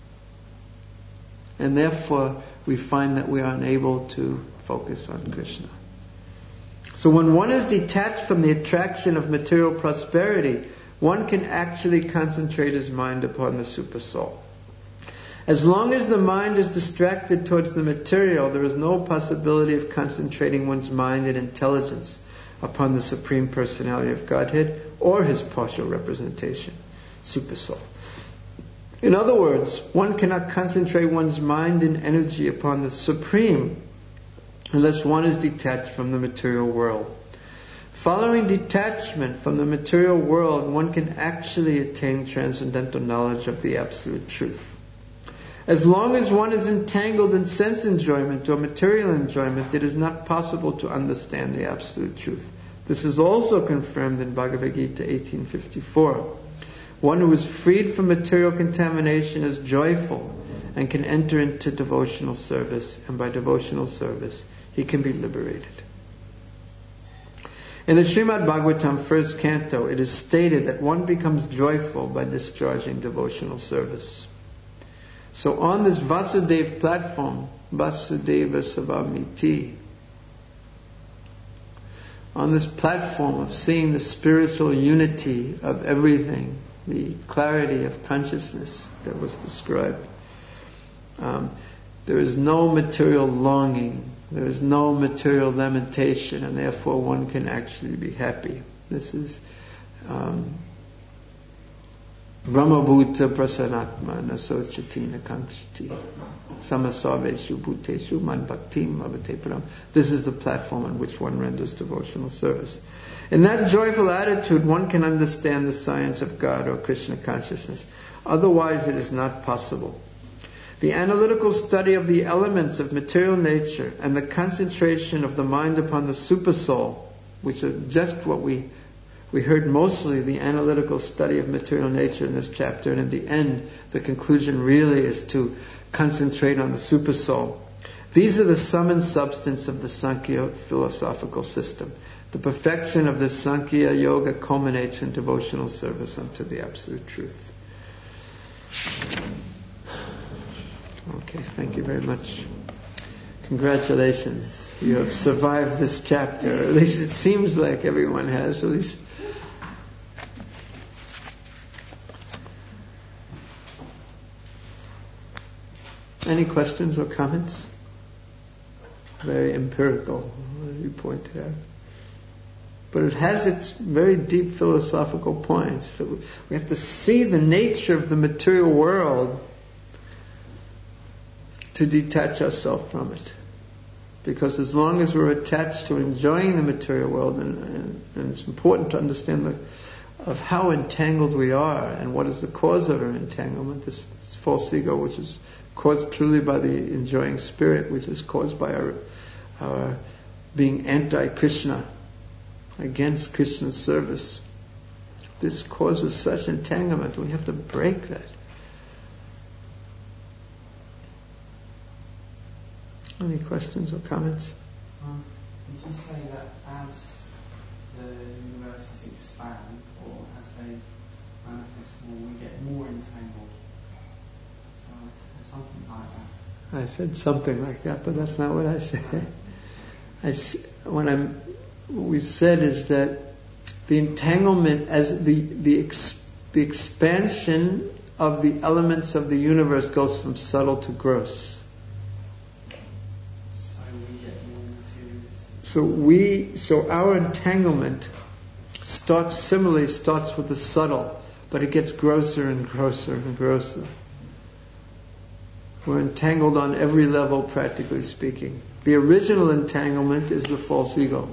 And therefore, we find that we are unable to focus on Krishna. So when one is detached from the attraction of material prosperity, one can actually concentrate his mind upon the Supersoul. As long as the mind is distracted towards the material, there is no possibility of concentrating one's mind and intelligence upon the Supreme Personality of Godhead or his partial representation, Supersoul. In other words, one cannot concentrate one's mind and energy upon the Supreme unless one is detached from the material world. Following detachment from the material world, one can actually attain transcendental knowledge of the Absolute Truth. As long as one is entangled in sense enjoyment or material enjoyment, it is not possible to understand the Absolute Truth. This is also confirmed in Bhagavad Gita 18:54. One who is freed from material contamination is joyful and can enter into devotional service, and by devotional service he can be liberated. In the Srimad Bhagavatam, first canto, it is stated that one becomes joyful by discharging devotional service. So on this Vasudeva platform, Vasudeva Savamiti, on this platform of seeing the spiritual unity of everything, the clarity of consciousness that was described, there is no material longing, there is no material lamentation, and therefore one can actually be happy. This is Brahmabhuta prasanatma nasochati nakankshati samasaveshu bhuteshu man bhaktim lavate param. This is the platform on which one renders devotional service. In that joyful attitude, one can understand the science of God or Krishna consciousness. Otherwise, it is not possible. The analytical study of the elements of material nature and the concentration of the mind upon the Supersoul, which are just what we heard mostly, the analytical study of material nature in this chapter, and in the end, the conclusion really is to concentrate on the Supersoul. These are the sum and substance of the Sankhya philosophical system. The perfection of this Sankhya Yoga culminates in devotional service unto the Absolute Truth. Okay, thank you very much. Congratulations. You have survived this chapter. At least it seems like everyone has. At least. Any questions or comments? Very empirical, as you pointed out. But it has its very deep philosophical points. That we have to see the nature of the material world to detach ourselves from it. Because as long as we're attached to enjoying the material world, and it's important to understand of how entangled we are and what is the cause of our entanglement, this false ego, which is caused truly by the enjoying spirit, which is caused by our being anti-Krishna, against Krishna's service. This causes such entanglement. We have to break that. Any questions or comments? If you say that as the universes expand, or as they manifest more, we get more entangled. So something like that. I said something like that, but that's not what I said. What we said is that the entanglement, as the expansion of the elements of the universe goes from subtle to gross. So we get more materialism. So our entanglement starts with the subtle, but it gets grosser and grosser and grosser. We're entangled on every level, practically speaking. The original entanglement is the false ego.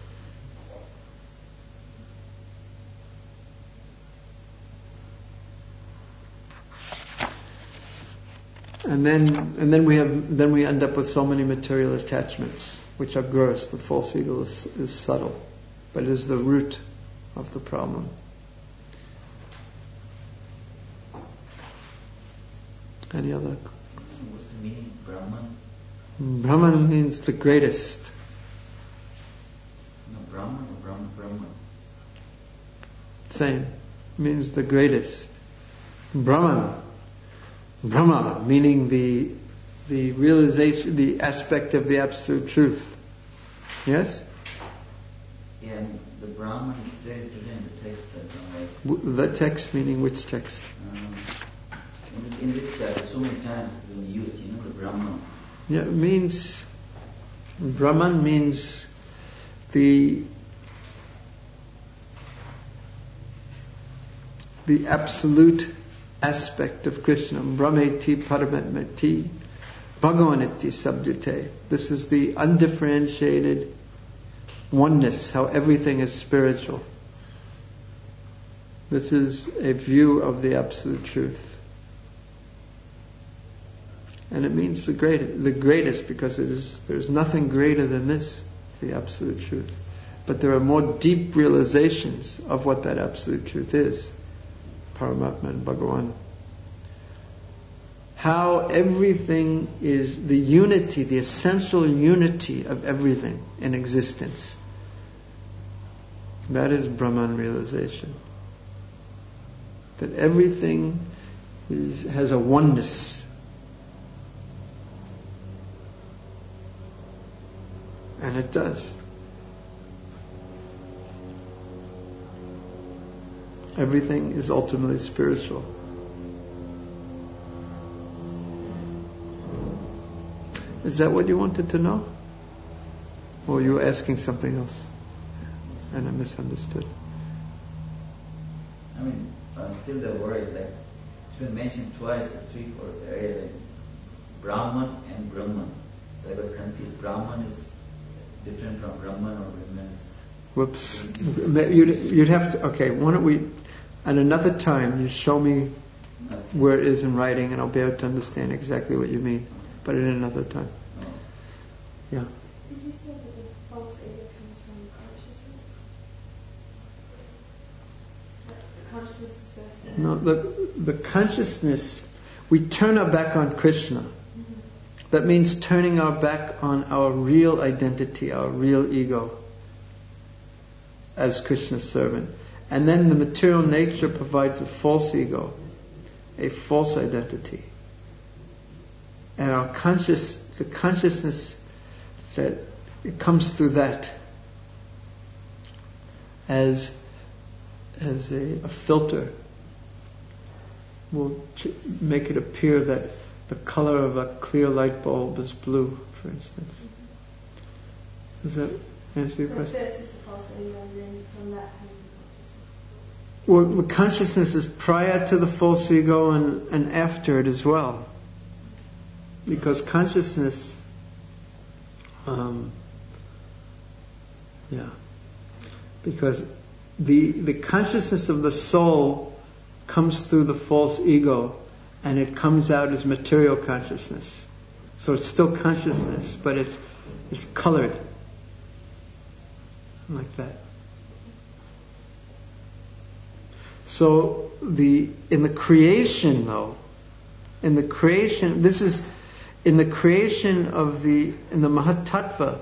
And then we end up with so many material attachments, which are gross. The false ego is subtle, but it is the root of the problem. Any other? What's the meaning of Brahman? Brahman means the greatest. No, Brahman or Brahman? Same. Means the greatest. Brahman. Brahma, meaning the realization, the aspect of the absolute truth. Yes? Yeah, and the Brahman is very certain in the text as always. The text meaning which text? In this text, so many times it's been used, the Brahman. Yeah, it means, Brahman means the absolute aspect of Krishna. Brahmeti paramatmati bhagavaniti sabdite. This is the undifferentiated oneness, how everything is spiritual. This is a view of the absolute truth. And it means the greatest because there's nothing greater than this, the absolute truth. But there are more deep realizations of what that absolute truth is. Paramatma and Bhagavan. How everything is the unity, the essential unity of everything in existence. That is Brahman realization. That everything has a oneness. And it does. Everything is ultimately spiritual. Is that what you wanted to know? Or were you asking something else? And I misunderstood. I mean, still the word, like, it's been mentioned twice, 3, 4 areas, like Brahman and Brahman. I got confused. Brahman is different from Brahman or Brahman is... Whoops. You'd have to, okay, why don't we, at another time, you show me where it is in writing and I'll be able to understand exactly what you mean. But at another time. Yeah. Did you say that the false ego comes from consciousness? The consciousness is first? No, the consciousness, we turn our back on Krishna. Mm-hmm. That means turning our back on our real identity, our real ego as Krishna's servant. And then the material nature provides a false ego, a false identity. And the consciousness that it comes through that as a filter will make it appear that the color of a clear light bulb is blue, for instance. Does that answer your question? So first is the false ego, and then from that comes the consciousness. Well, the consciousness is prior to the false ego and after it as well. Because consciousness, because the consciousness of the soul comes through the false ego and it comes out as material consciousness. So it's still consciousness, but it's colored like that. So in the creation in the Mahatattva,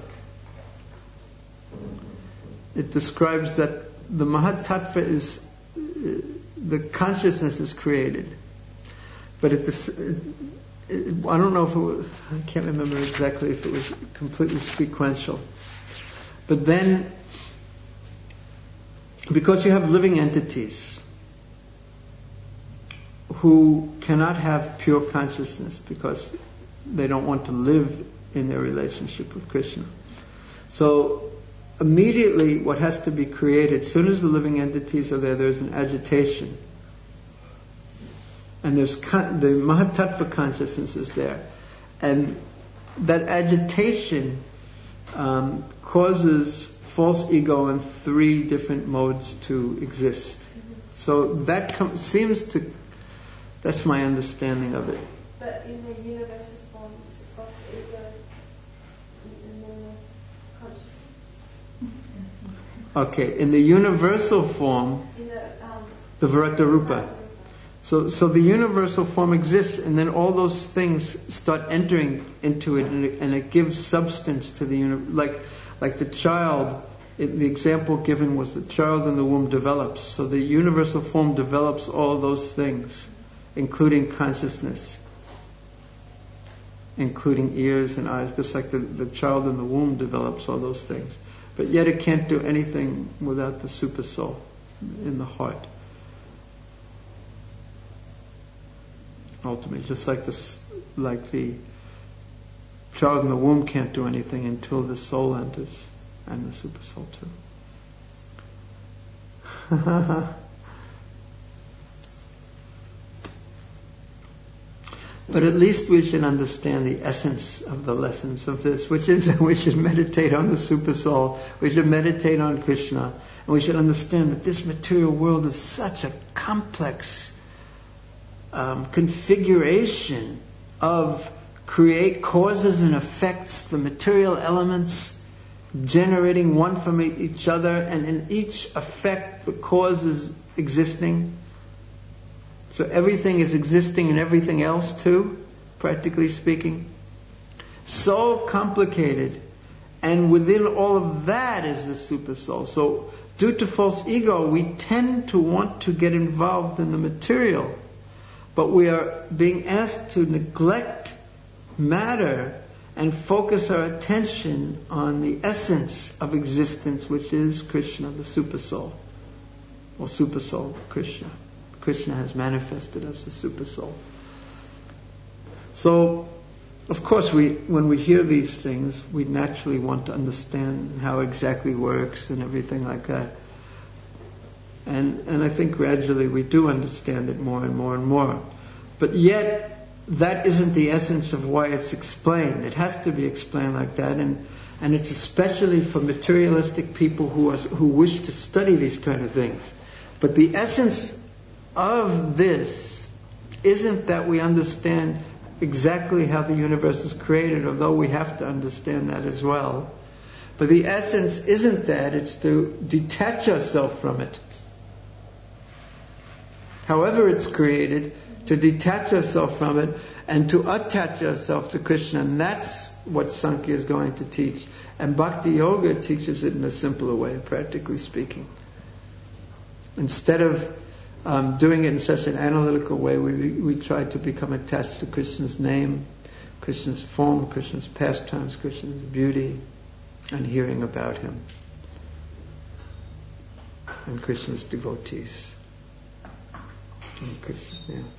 it describes that the Mahatattva is, the consciousness is created. But I don't know if it was, I can't remember exactly if it was completely sequential. But then, because you have living entities, who cannot have pure consciousness because they don't want to live in their relationship with Krishna. So immediately what has to be created, as soon as the living entities are there, there's an agitation. And there's the Mahatattva consciousness is there. And that agitation causes false ego in 3 different modes to exist. So that seems to, that's my understanding of it. But in the universal form, it's a false ego in the consciousness. Okay, in the universal form, In the Virata Rupa. So the universal form exists, and then all those things start entering into it, and it gives substance to the universe. Like the child, the example given was the child in the womb develops. So the universal form develops all those things, including consciousness, including ears and eyes, just like the child in the womb develops all those things. But yet it can't do anything without the super soul in the heart. Ultimately, just like the child in the womb can't do anything until the soul enters, and the super soul too. But at least we should understand the essence of the lessons of this, which is that we should meditate on the super soul, we should meditate on Krishna, and we should understand that this material world is such a complex configuration of create causes and effects, the material elements generating one from each other, and in each effect the cause is existing. So everything is existing in everything else too, practically speaking. So complicated. And within all of that is the super soul. So due to false ego, we tend to want to get involved in the material. But we are being asked to neglect matter and focus our attention on the essence of existence, which is Krishna, the super soul. Or super soul, Krishna. Krishna has manifested as the super soul. So, of course, when we hear these things, we naturally want to understand how it exactly works and everything like that. And I think gradually we do understand it more and more and more. But yet, that isn't the essence of why it's explained. It has to be explained like that, and it's especially for materialistic people who wish to study these kind of things. But the essence of this isn't that we understand exactly how the universe is created, although we have to understand that as well. But the essence isn't that, it's to detach ourselves from it. However it's created, to detach ourselves from it and to attach ourselves to Krishna. And that's what Sankhya is going to teach. And Bhakti Yoga teaches it in a simpler way, practically speaking. Instead of doing it in such an analytical way, we try to become attached to Krishna's name, Krishna's form, Krishna's pastimes, Krishna's beauty, and hearing about him. And Krishna's devotees. And Krishna, yeah.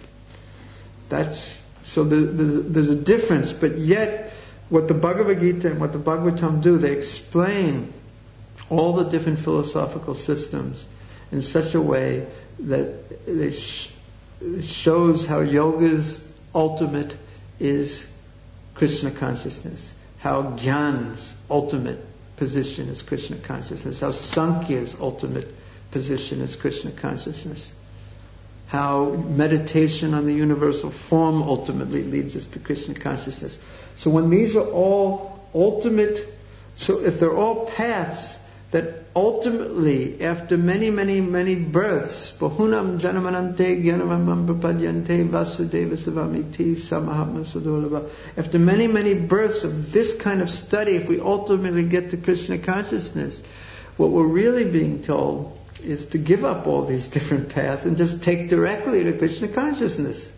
So there's a difference, but yet what the Bhagavad Gita and what the Bhagavatam do, they explain all the different philosophical systems in such a way that it shows how yoga's ultimate is Krishna consciousness, how Jnana's ultimate position is Krishna consciousness, how Sankhya's ultimate position is Krishna consciousness, how meditation on the universal form ultimately leads us to Krishna consciousness. So when these are all ultimate, so if they're all paths that ultimately, after many, many, many births, Bahunam Janamanante Gyanamam Prapadyante Vasudeva Savamiti Samahatma Sadolava, after many, many births of this kind of study, if we ultimately get to Krishna consciousness, what we're really being told is to give up all these different paths and just take directly to Krishna consciousness.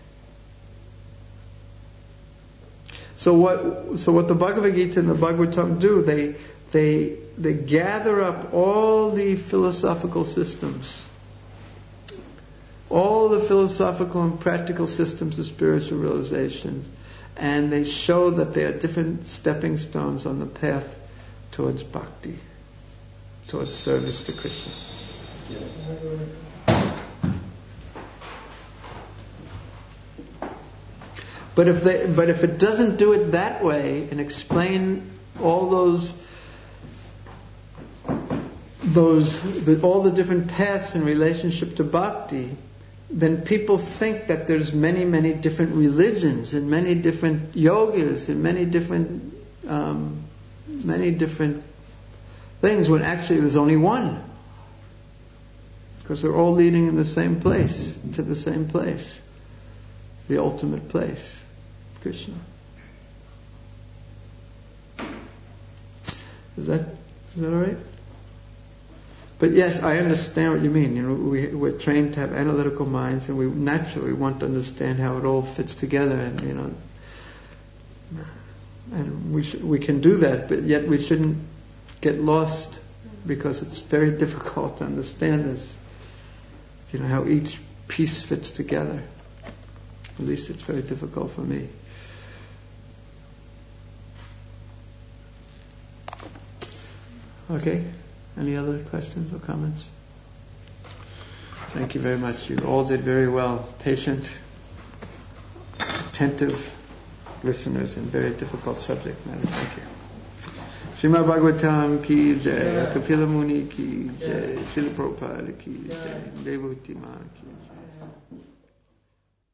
So what the Bhagavad Gita and the Bhagavatam do, they gather up all the philosophical systems all the philosophical and practical systems of spiritual realizations, and they show that they are different stepping stones on the path towards bhakti, towards service to Krishna. But if it doesn't do it that way and explain all all the different paths in relationship to bhakti, then people think that there's many, many different religions and many different yogas and many different things, when actually there's only one. Because they're all leading in the same place, to the same place, the ultimate place, Krishna. Is that all right? But yes, I understand what you mean. You know, we're trained to have analytical minds, and we naturally want to understand how it all fits together. And you know, and we can do that, but yet we shouldn't get lost, because it's very difficult to understand this. You know, how each piece fits together. At least it's very difficult for me. Okay. Any other questions or comments? Thank you very much. You all did very well. Patient, attentive listeners in very difficult subject matter. Thank you. Srimad Bhagavatam ki jai, Kapila Muni ki jai, Srila Prabhupada ki jai, Devotee Ma ki jai.